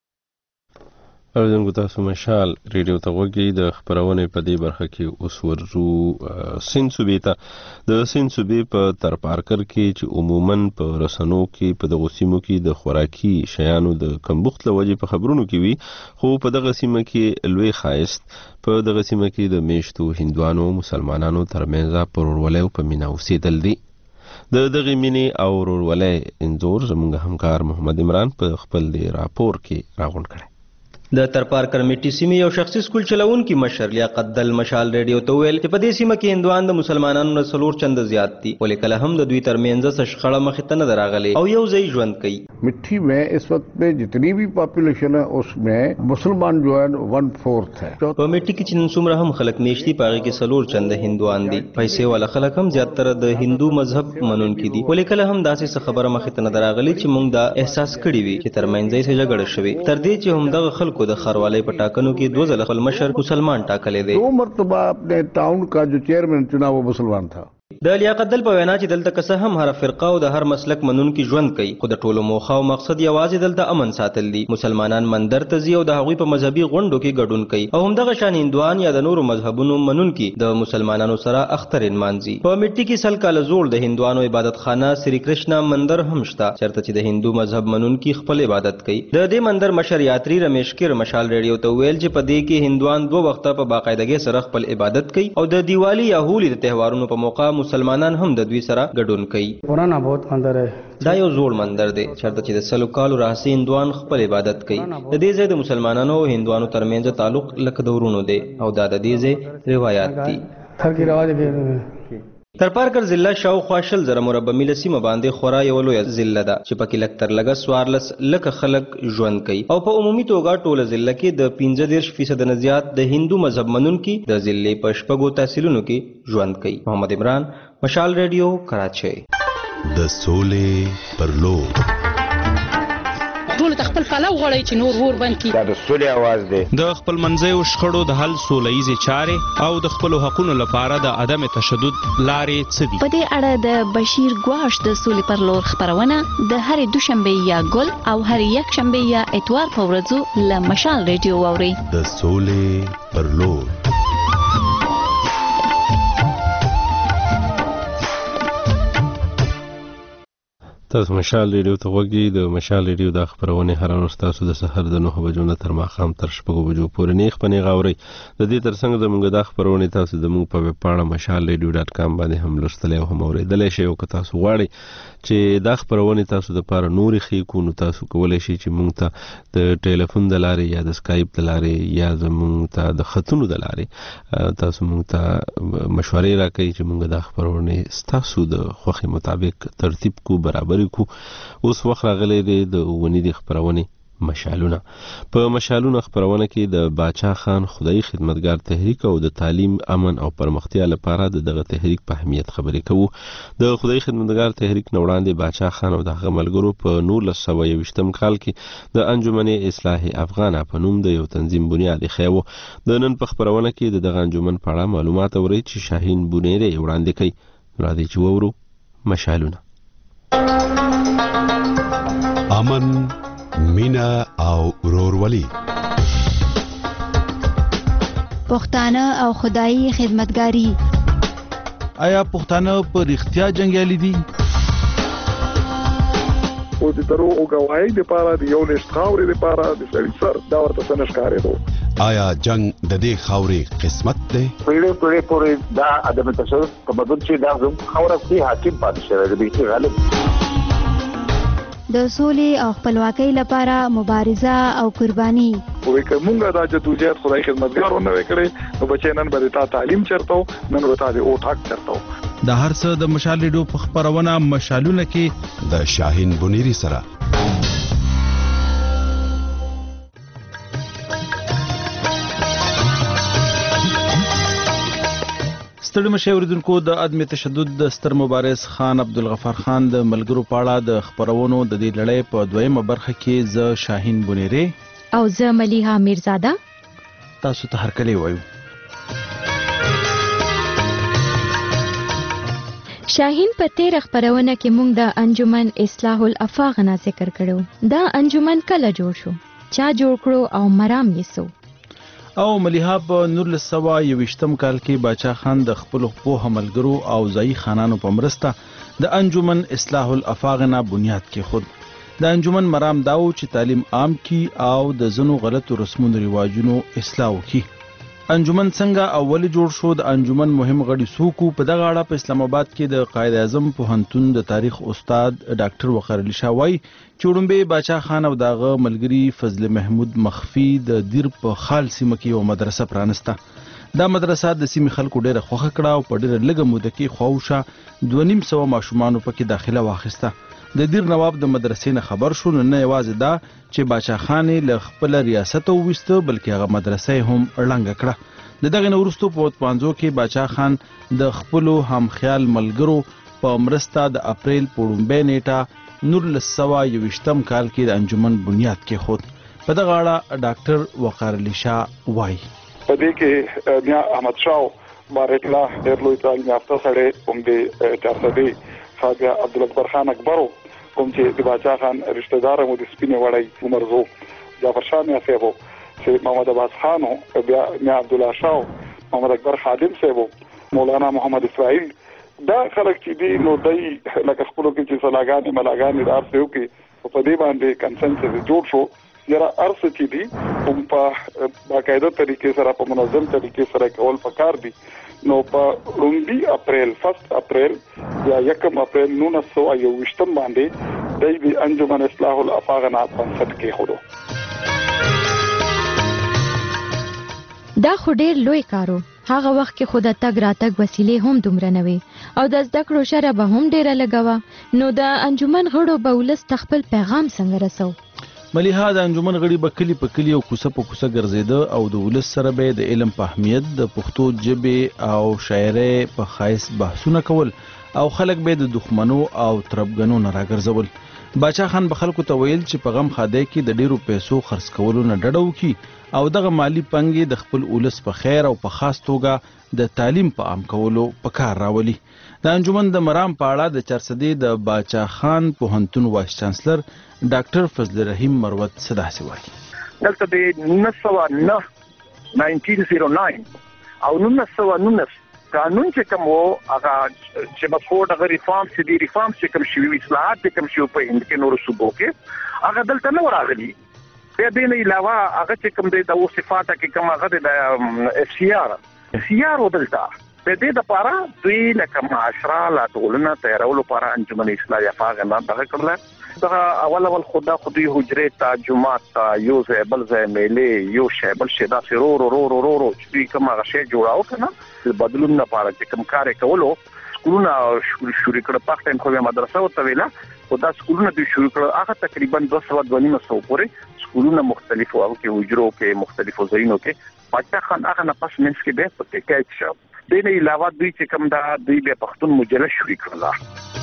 اوریدونکو تاسو مشال ریډیو ته غوږی د خپرونې په دې برخه کې اوس ورځو سیند صوبې ته. د سیند صوبې په ترپارکر کې چې عموما په رسنو کې په دغو سیمو کې د خوراکي شیانو د کمبخت له وجې په خبرونو کې وي خو په دغه سیمه کې لوی ښایست په دغه سیمه کې د میشتو هندوانو مسلمانانو ترمنځ په ورورولۍ او په مینه اوسېدل دي. د دغې مینې او ورورولۍ انځور زموږ همکار محمد عمران په خپل دې راپور کې راغونډ کړی. د ترپارکر میټي سیمې یو شخصي سکول چلوونکي مشر لیاقت دل مشال ریډیو ته ویل چې په دې سیمه کې هندوان د مسلمانانو نه څلور چنده زیات دي ولې کله هم د دوی ترمنځ څه شخړه مخې ته نه ده راغلې او یو ځای ژوند کوي. मिट्टी में इस वक्त में जितनी भी पॉपुलेशन है उसमें मुसलमान जो है वन फोर्थ है. په میټي کې چې نن څومره هم خلک میشتي په هغې کې څلور چنده هندوان دي. پیسې والا خلک هم زیاتره د هندو مذهب منونکي دي ولې کله هم داسې څه خبره مخې ته نه ده راغلې چې موږ دا احساس کړي وي چې ترمنځ یې څه جګړه شوې تر دې چې همدغه خلکو د ښاروالۍ په ټاکنو کې دوه ځله خپل مشر مسلمان ټاکلی دی. دو مرتبہ اپنے ٹاؤن کا جو چیئرمین چنا وہ مسلمان تھا. د لیاقت دل په وینا چې دلته که څه هم هر فرقه او د هر مسلک منونکي ژوند کوي خو د ټولو موخه او مقصد یوازې دلته امن ساتل دي. مسلمانان مندر ته ځي او د هغوی په مذهبي غونډو کې ګډون کوي او همدغه شان هندوان یا د نورو مذهبونو منونکي د مسلمانانو سره اختر نمانځي. په میټي کې سل کاله زوړ د هندوانو عبادت خانه سری کرشنا مندر هم شته چېرته چې د هندو مذهب منونکي خپل عبادت کوي. د دې مندر مشر یاتري رمیش کیر مشال ریډیو ته ویل چې په دې کې هندوان دوه وخته په باقاعدګۍ سره خپل عبادت کوي او د دیوالي یا هولي د تهوارونو په موقع مسلمانان هم د دوی سره ګډون کوي. पुराना बहुत मंदिर है. دا یو زوړ مندر دی چېرته چې د سلو کالو راهیسې هندوان خپل عبادت کوي. د دې ځای د مسلمانانو او هندوانو ترمنځ تعلق لکه د ورونو دی او دا د دې ځای روایات دي. ترپارکر ضلع شاوخوا شل زره مربع میله سیمه باندې خورا یو لویه ضلع ده چې پکې لږ تر لږه څوارلس لکه خلک ژوند کوي او په عمومي توګه ټوله ضلع کې د پنځه دېرش فیصده نه زیات د هندو مذهب منونکي د ضلعې په شپږو تحصیلونو کې ژوند کوي. محمد عمران مشال ریډیو کراچۍ. د سولې پر لور ټول ټول د خپل پلو غړی چې نور ور بند کی. دا د سولې आवाज دی. د خپل منځي شخړو د حل سولهیزې چارې او د خپل حقوقو لپاره د عدم تشدد لارې څه دي؟ په دې اړه د بشیر ګواش د سولې پر لور خبرونه د هرې دوشنبه یا ګل او هرې یک شنبه یا اتوار په ورځو له مشال ریډیو واوري. د سولې پر لور. تاسو مشال ریډیو ته وګورئ. د مشال ریډیو د خبرونه هر ورځ تاسو د سحر د نهه بجو نه تر ماښام تر شپږو بجو پورې نه خپنې غاوري. د دې ترڅنګ د موږ د خبرونه تاسو د موږ په ویب پاڼه مشال ریډیو ډاټ کام باندې هم لوستلی او هم اورېدلی شئ. او که تاسو غواړئ چې دا خبرونه تاسو د لپاره نورې ښې کو، نو تاسو کولی شئ چې موږ ته د ټلیفون د لارې یا د سکایپ د لارې یا زموږ ته د خطونو د لارې تاسو موږ ته مشورې راکړئ چې موږ دا خبرونه ستاسو د خوښې مطابق ترتیب کو، برابر کو. اوس وخت راغلی دی د ونی د خبرونه مشالونه. په مشالونه خبرونه کې د باچا خان خدای خدمتګار تحریک او د تعلیم، امن او پرمختیا لپاره د دغه تحریک په اهمیت خبرې کوو. د خدای خدمتګار تحریک نه وړاندې باچا خان او دغه ملګرو په نولس سوه یوویشتم کال کې د انجمن اصلاح افغانه په نوم د یو تنظیم بنیاد ایښی و. د نن په خبرونه کې د دغه انجمن په اړه معلومات اورئ چې شاهین بونیری وړاندې کوي. راځئ چې واورو مشالونه. امن، مینا او ورورولي. پښتانه او خدایي خدمتګاری. آیا پښتانه په رښتیا جنگیالي دي؟ او د درو او غواړي د پاره د یو لښت خاورې د پاره د سړي سر دا ورته څنګه ښکارېدو. آیا جنگ د دې خاورې قسمت دی؟ پیړې پیړې پورې دا عدم تشدد په بدل چې دا زموږ خاوره کې حاکم پاتې شوی دی چې غالب. د سولې او خپلواکۍ لپاره مبارزه او قرباني. وې کومه دا چې توجه خدای خدمتګارونه وکړي نو بچی نن به تا تعلیم چرته نن ورته د او ټاک چرته. د هر څه د مشال ریډیو په خبرونه مشالونه کې د شاهین بونیری سره. ستړي مشه اوریدونکو، د عدم تشدد د ستر مبارز خان عبدالغفار خان د ملګرو په اړه د خبرونو د دې لړۍ په دویمه برخه کې زه شاهین بونیری او زه ملیحه میرزاده تاسو ته هرکلی وایو. شاهین په تیر خبرونه کې موږ د انجمن اصلاح الافاق نه ذکر کړو. دا انجمن کله جوړ شو، چا جوړ کړو او مرام یې سو؟ او ملیحه په نولس سوه یوویشتم کال کې باچا خان د خپلو پوهه ملګرو او ځایي خانانو په مرسته د انجمن اصلاح الافاق نه بنیاد کېښود. د انجمن مرام دا و چې تعلیم عام کی او د ځینو غلطو رسمونو رواجونو اصلاح وکړي. انجمن څنګه او ولې جوړ شو؟ د انجمن مهم غړي څوک وو؟ په دغه اړه په اسلام آباد کې د قائد اعظم پوهنتون د تاریخ استاد ډاکټر وقار علي شاه وایي چې وړومبی باچا خان او دغه ملګري فضل محمود مخفي د دیر په خال سیمه کې یو مدرسه پرانسته. دا مدرسه د سیمې خلکو ډیره خوښه کړه او په ډیره لږه موده کې خواوشه دوه نیم سوه ماشومانو پکې داخله واخیسته. د دیر نواب د مدرسې نه خبر شو، نه یوازې دا چې باچا خان له خپل ریاست وویسته بلکې هغه مدرسه هم ړنګه کړه. د دغه نه وروسته په پانزو کې باچا خان د خپلو همخیال ملګرو په مرسته د اپریل په وړومبۍ نیټه نولس سوه یوویشتم کال کې د انجمن بنیاد کېښود. په دغه اړه ډاکټر وقار علي شاه وایي په دې کې بیا احمد شاه بارک الله ډېر لوی تعلیم یافته سړی هم د چارسدي خواجه عبدالاکبر خان اکبرو کوم چې د باچا خان رشتہ دار مو د سپینې وړی عمر زو جعفر شاه میا صاحب چې محمد عباس خان بیا میا عبد الله شاه محمد اکبر خادم صاحب مولانا محمد اسماعیل دا خلک چې دی نو دای لکه خپلو کې چې سلاګانې ملاګانې دار سیو کې په دې باندې کنسنسس جوړ شو. یاره ارس چې دی هم په باقاعده طریقې سره په منظم طریقې سره کول پکار دي. نو په لومبي اپریل فرست اپریل یا یکم اپریل نولس سوه یوویشتم باندې دای د انجمن اصلاح الافاق نه بنسټ کېښودو. دا خو ډېر لوی کارو. هغه وخت کې خو د تګ راتګ وسیلې هم دومره نه وي او د زده کړو شره به هم ډېره لږه وه. نو د انجمن غړو به ولس ته خپل پیغام څنګه رسو؟ ملیحه د انجمن غړي به کلی په کلی او کوڅه په کوڅه ګرځېده او د ولس سره به د علم په اهمیت، د پښتو ژبې او شاعرۍ په ښایست بحثونه کول او خلک به د دښمنو او تربګنو نه راګرځول. باچا خان به خلکو ته ویل چې په غم خاده کې د ډیرو پیسو خرڅ کولو نه ډډه وکړي او دغه مالی پنګې د خپل اولس په خیر او په خاص توګه د تعلیم په عام کولو په کار راولي. د انجمن د مرام په اړه د چارسدې د باچا خان پوهنتون وایس چانسلر ډاکټر فضل رحیم مروت څه داسې وایي. دلته د نولس سوه نه نایزده صفر نه او نولس سوه نولس قانون چې کوم وو هغه چې مفهوم هغه ریفارم چې دی ریفارم چې کوم شوی اصلاحات چې کوم شوی په هند کې نور صوبو کې هغه دلته نه راغلي. په دې نه علاوه هغه چې کوم د او صفاته کې کوم هغه د اف سی آر سی آر ودلته په دې د پاره دوی لکه معاشره لا ټولنه تیارولو لپاره انجمن اصلاح افاغ نه دغه کړل. دغه اول اول خدا خودي حجرې ته جمعات ته یو ځای بل ځای میلې یو شی بل شی دا رو رو رو رو رو چې کوم هغه شی جوړاو کنه بدلون نه پاره چې کوم کار کولو سکولونه شروع کړ. په ټیم خو مدرسه وته ویلا او دا سکولونه دوی شروع کړ هغه تقریبا دوه سوه دوه نیم سوه پورې سکولونه مختلفو او کې حجرو کې مختلفو ځایونو کې باچا خان هغه نه پس منځ کې به پکې کې شو. دې نه علاوه دوی چې کوم دا دوی به پښتون مجله شروع کړل.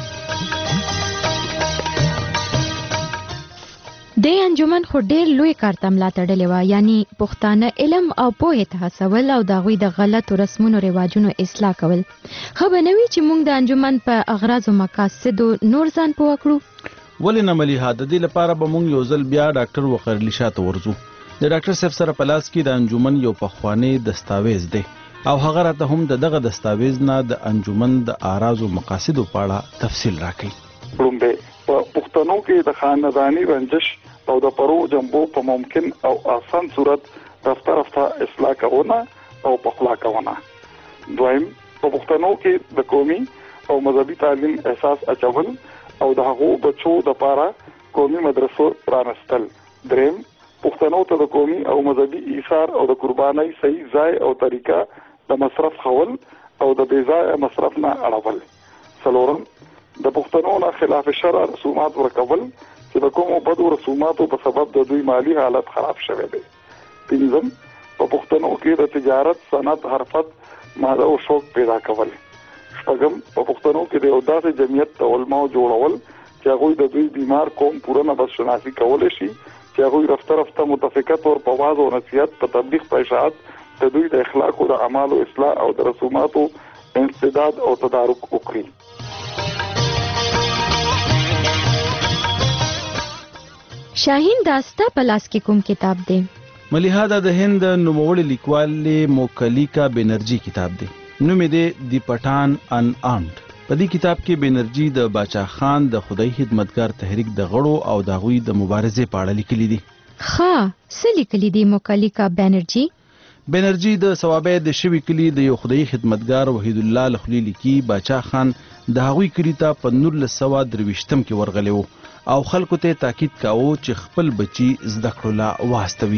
د انجمن خو ډیر لوی کار ته ملاتړ لري، یعنی پښتانه علم او پوهه ته هڅول او د غوي د غلطو رسمونو رواجونو اصلاح کول. خو بنوي چې موږ د انجمن په اغراض او مقاصد نور ځان پوه کړو. ولې نه مليحه د دې لپاره به موږ یو ځل بیا ډاکټر وقرلی شاته ورځو. د ډاکټر صاحب سره په لاس کې د انجمن یو پخوانی دستاویز دی او هغه راته هم د دغه دستاویز نه د انجمن د اراض او مقاصد په اړه تفصیل راکړي. پړمبه په پښتنو کې د خاندانی رنجش او د پرو جنبو په ممکن او آسان صورت رفته رفته اصلاح کوونه او پخلا کوونه. دویم په پښتنو کې د قومي او مذهبي تعلیم احساس اچول او د هغو بچو د پاره قومي مدرسو پرانستل. دریم پښتنو ته د قومي او مذهبي ایثار او د قربانۍ صحیح ځای او طریقه د مصرف خول او د بې ځایه مصرف نه اړول. څلورم د پښتنو نه خلاف شرع رسومات ورکول چې د کومو بدو رسوماتو په سبب د دوی مالی حالت خراب شوی دی. پنځم په پښتنو کې د تجارت، صنعت، حرفت، ماده او شوق پیدا کول. شپږم په پښتنو کې د یو داسې جمعیت د علماو جوړول چې هغوی د دوی بیمار قوم پوره نفس شناسي کولی شي، چې هغوی رفته رفته متفقه طور په واعظ او نصیحت په تبلیغ په اشاعت د دوی د اخلاقو د اعمالو اصلاح او د رسوماتو انسداد او تدارک وکړي. شاهین داستا په لاس کې کوم کتاب دی؟ مليحه دا د هند نوموړي لیکوال موکلیکا بنرجی کتاب دی. نوم یې دی دی پټان ان آرمډ. په دې کتاب کې بنرجی د باچا خان د خدای خدمتګار تحریک د غړو او د غوي د مبارزې په اړه لیکلي دي. ها څه لیکلي دي موکلیکا بنرجی؟ بنرجی د ثوابه د شوی کلی د یو خدای خدمتګار وحید الله لخلی لیکي باچا خان د هغوی کلی ته په نولس سوه درویشتم کې ورغلی وو او خلکو ته تاکید کاوه چې خپل بچي زده کړو لا واستوي.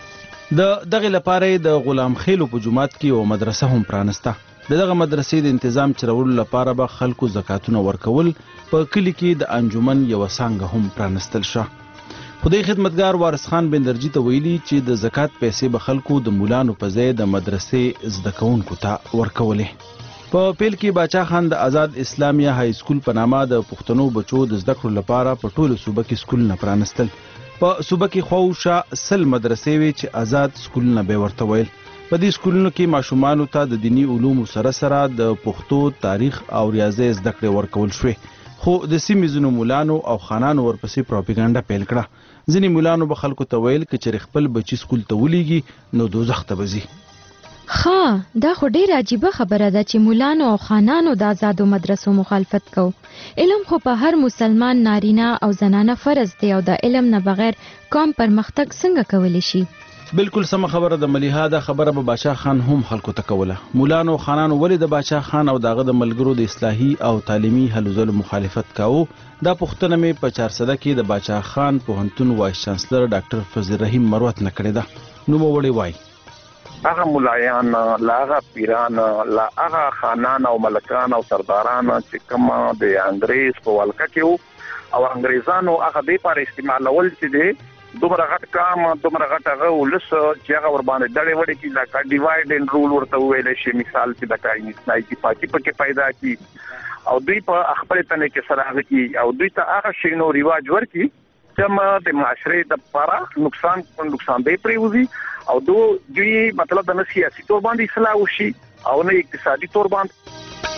د دغه لپاره د غلام خیلو په جماعت کې یو مدرسه هم پرانسته. د دغه مدرسې د تنظیم چلولو لپاره به خلکو زکاتونه ورکول. په کلی کې د انجمن یو څنګه هم پرانستل شو. خدای خدمتګار وارث خان بندرجی ته ویلي چې د زکات پیسې به خلکو د مولانو په ځای د مدرسې زده کوونکو ته ورکولې. په پیل کې باچا خان د آزاد اسلامیه های سکول په نامه د پښتنو بچو د زده کړو لپاره په ټولو صوبه کې سکولونه پرانستل. په صوبه کې خواوشا سل مدرسې وي چې آزاد سکولونه به ورته ویل. په دې سکولونو کې ماشومانو ته د دینی علومو سره سره د پښتو تاریخ او ریاضي زده کړې ورکول شوې. خو د سیمې ځینو مولانو او خانانو ورپسې پروپاګاندا پیل کړه. ځینې مولانو به خلکو ته ویل چې خپل بچي سکول ته ولېږي نو دوزخ ته به ځي. ها دا خو ډیره عجیبه خبره ده چې مولانو او خانانو د آزادو مدرسو مخالفت کو. علم خو په هر مسلمان نارینه او زنانه فرض دی او د علم نه بغیر قوم پرمختګ څنګه کولی شي؟ بالکل سم خبره د مليحه دا خبره به باچا خان هم خلکو ته کوله. مولانو خانانو ولې د باچا خان او دغه د ملګرو د اصلاحي او تعلیمي هلو ځلو مخالفت کاوه؟ دا پوښتنه مې په چارسده کې د باچا خان پوهنتون وایس چانسلر ډاکټر فضل رحیم مروت نه کړې ده. نوموړی وایي هغه ملایان لا هغه پیران لا هغه خانان او ملکان او سرداران چې کوم د انګريز په ولکه کې او انګريزانو هغه د پر استعمالول چې دي دومره غټ کام دومره غټ هغه ولس چې هغه ور باندې ډړې وړې کې دا ډیوایډ اینډ رول ورته ویل شي. مثال چې د کایني سنایي پاتې پکې پیدا کی او دوی په خپل تنه کې سره کی او دوی ته هغه شینو ریواج ورکی چې د معاشره د لپاره نقصان نقصان دی پریوزي او دوی مطلب د سیاسي تور باندې اصلاح وشي او نه اقتصادي تور باندې.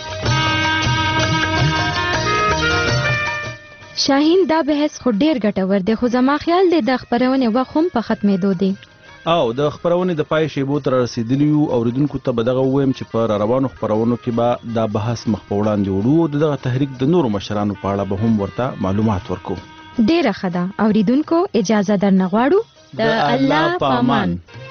شاهین دا بحث خو ډیر ګټور دی خو زما خیال دی د خبرونه وخت هم په ختمېدو دی او د خبرونه د پای شیبو تر رسیدلی او اوریدونکو ته به دغه ویم چې په روانو خبرونو کې به دا بحث مخ په وړاندې وړو او دغه تحریک د نورو مشرانو په اړه به هم ورته معلومات ورکو. ډیره ښه ده اوریدونکو اجازه درنه غواړو د الله پامان.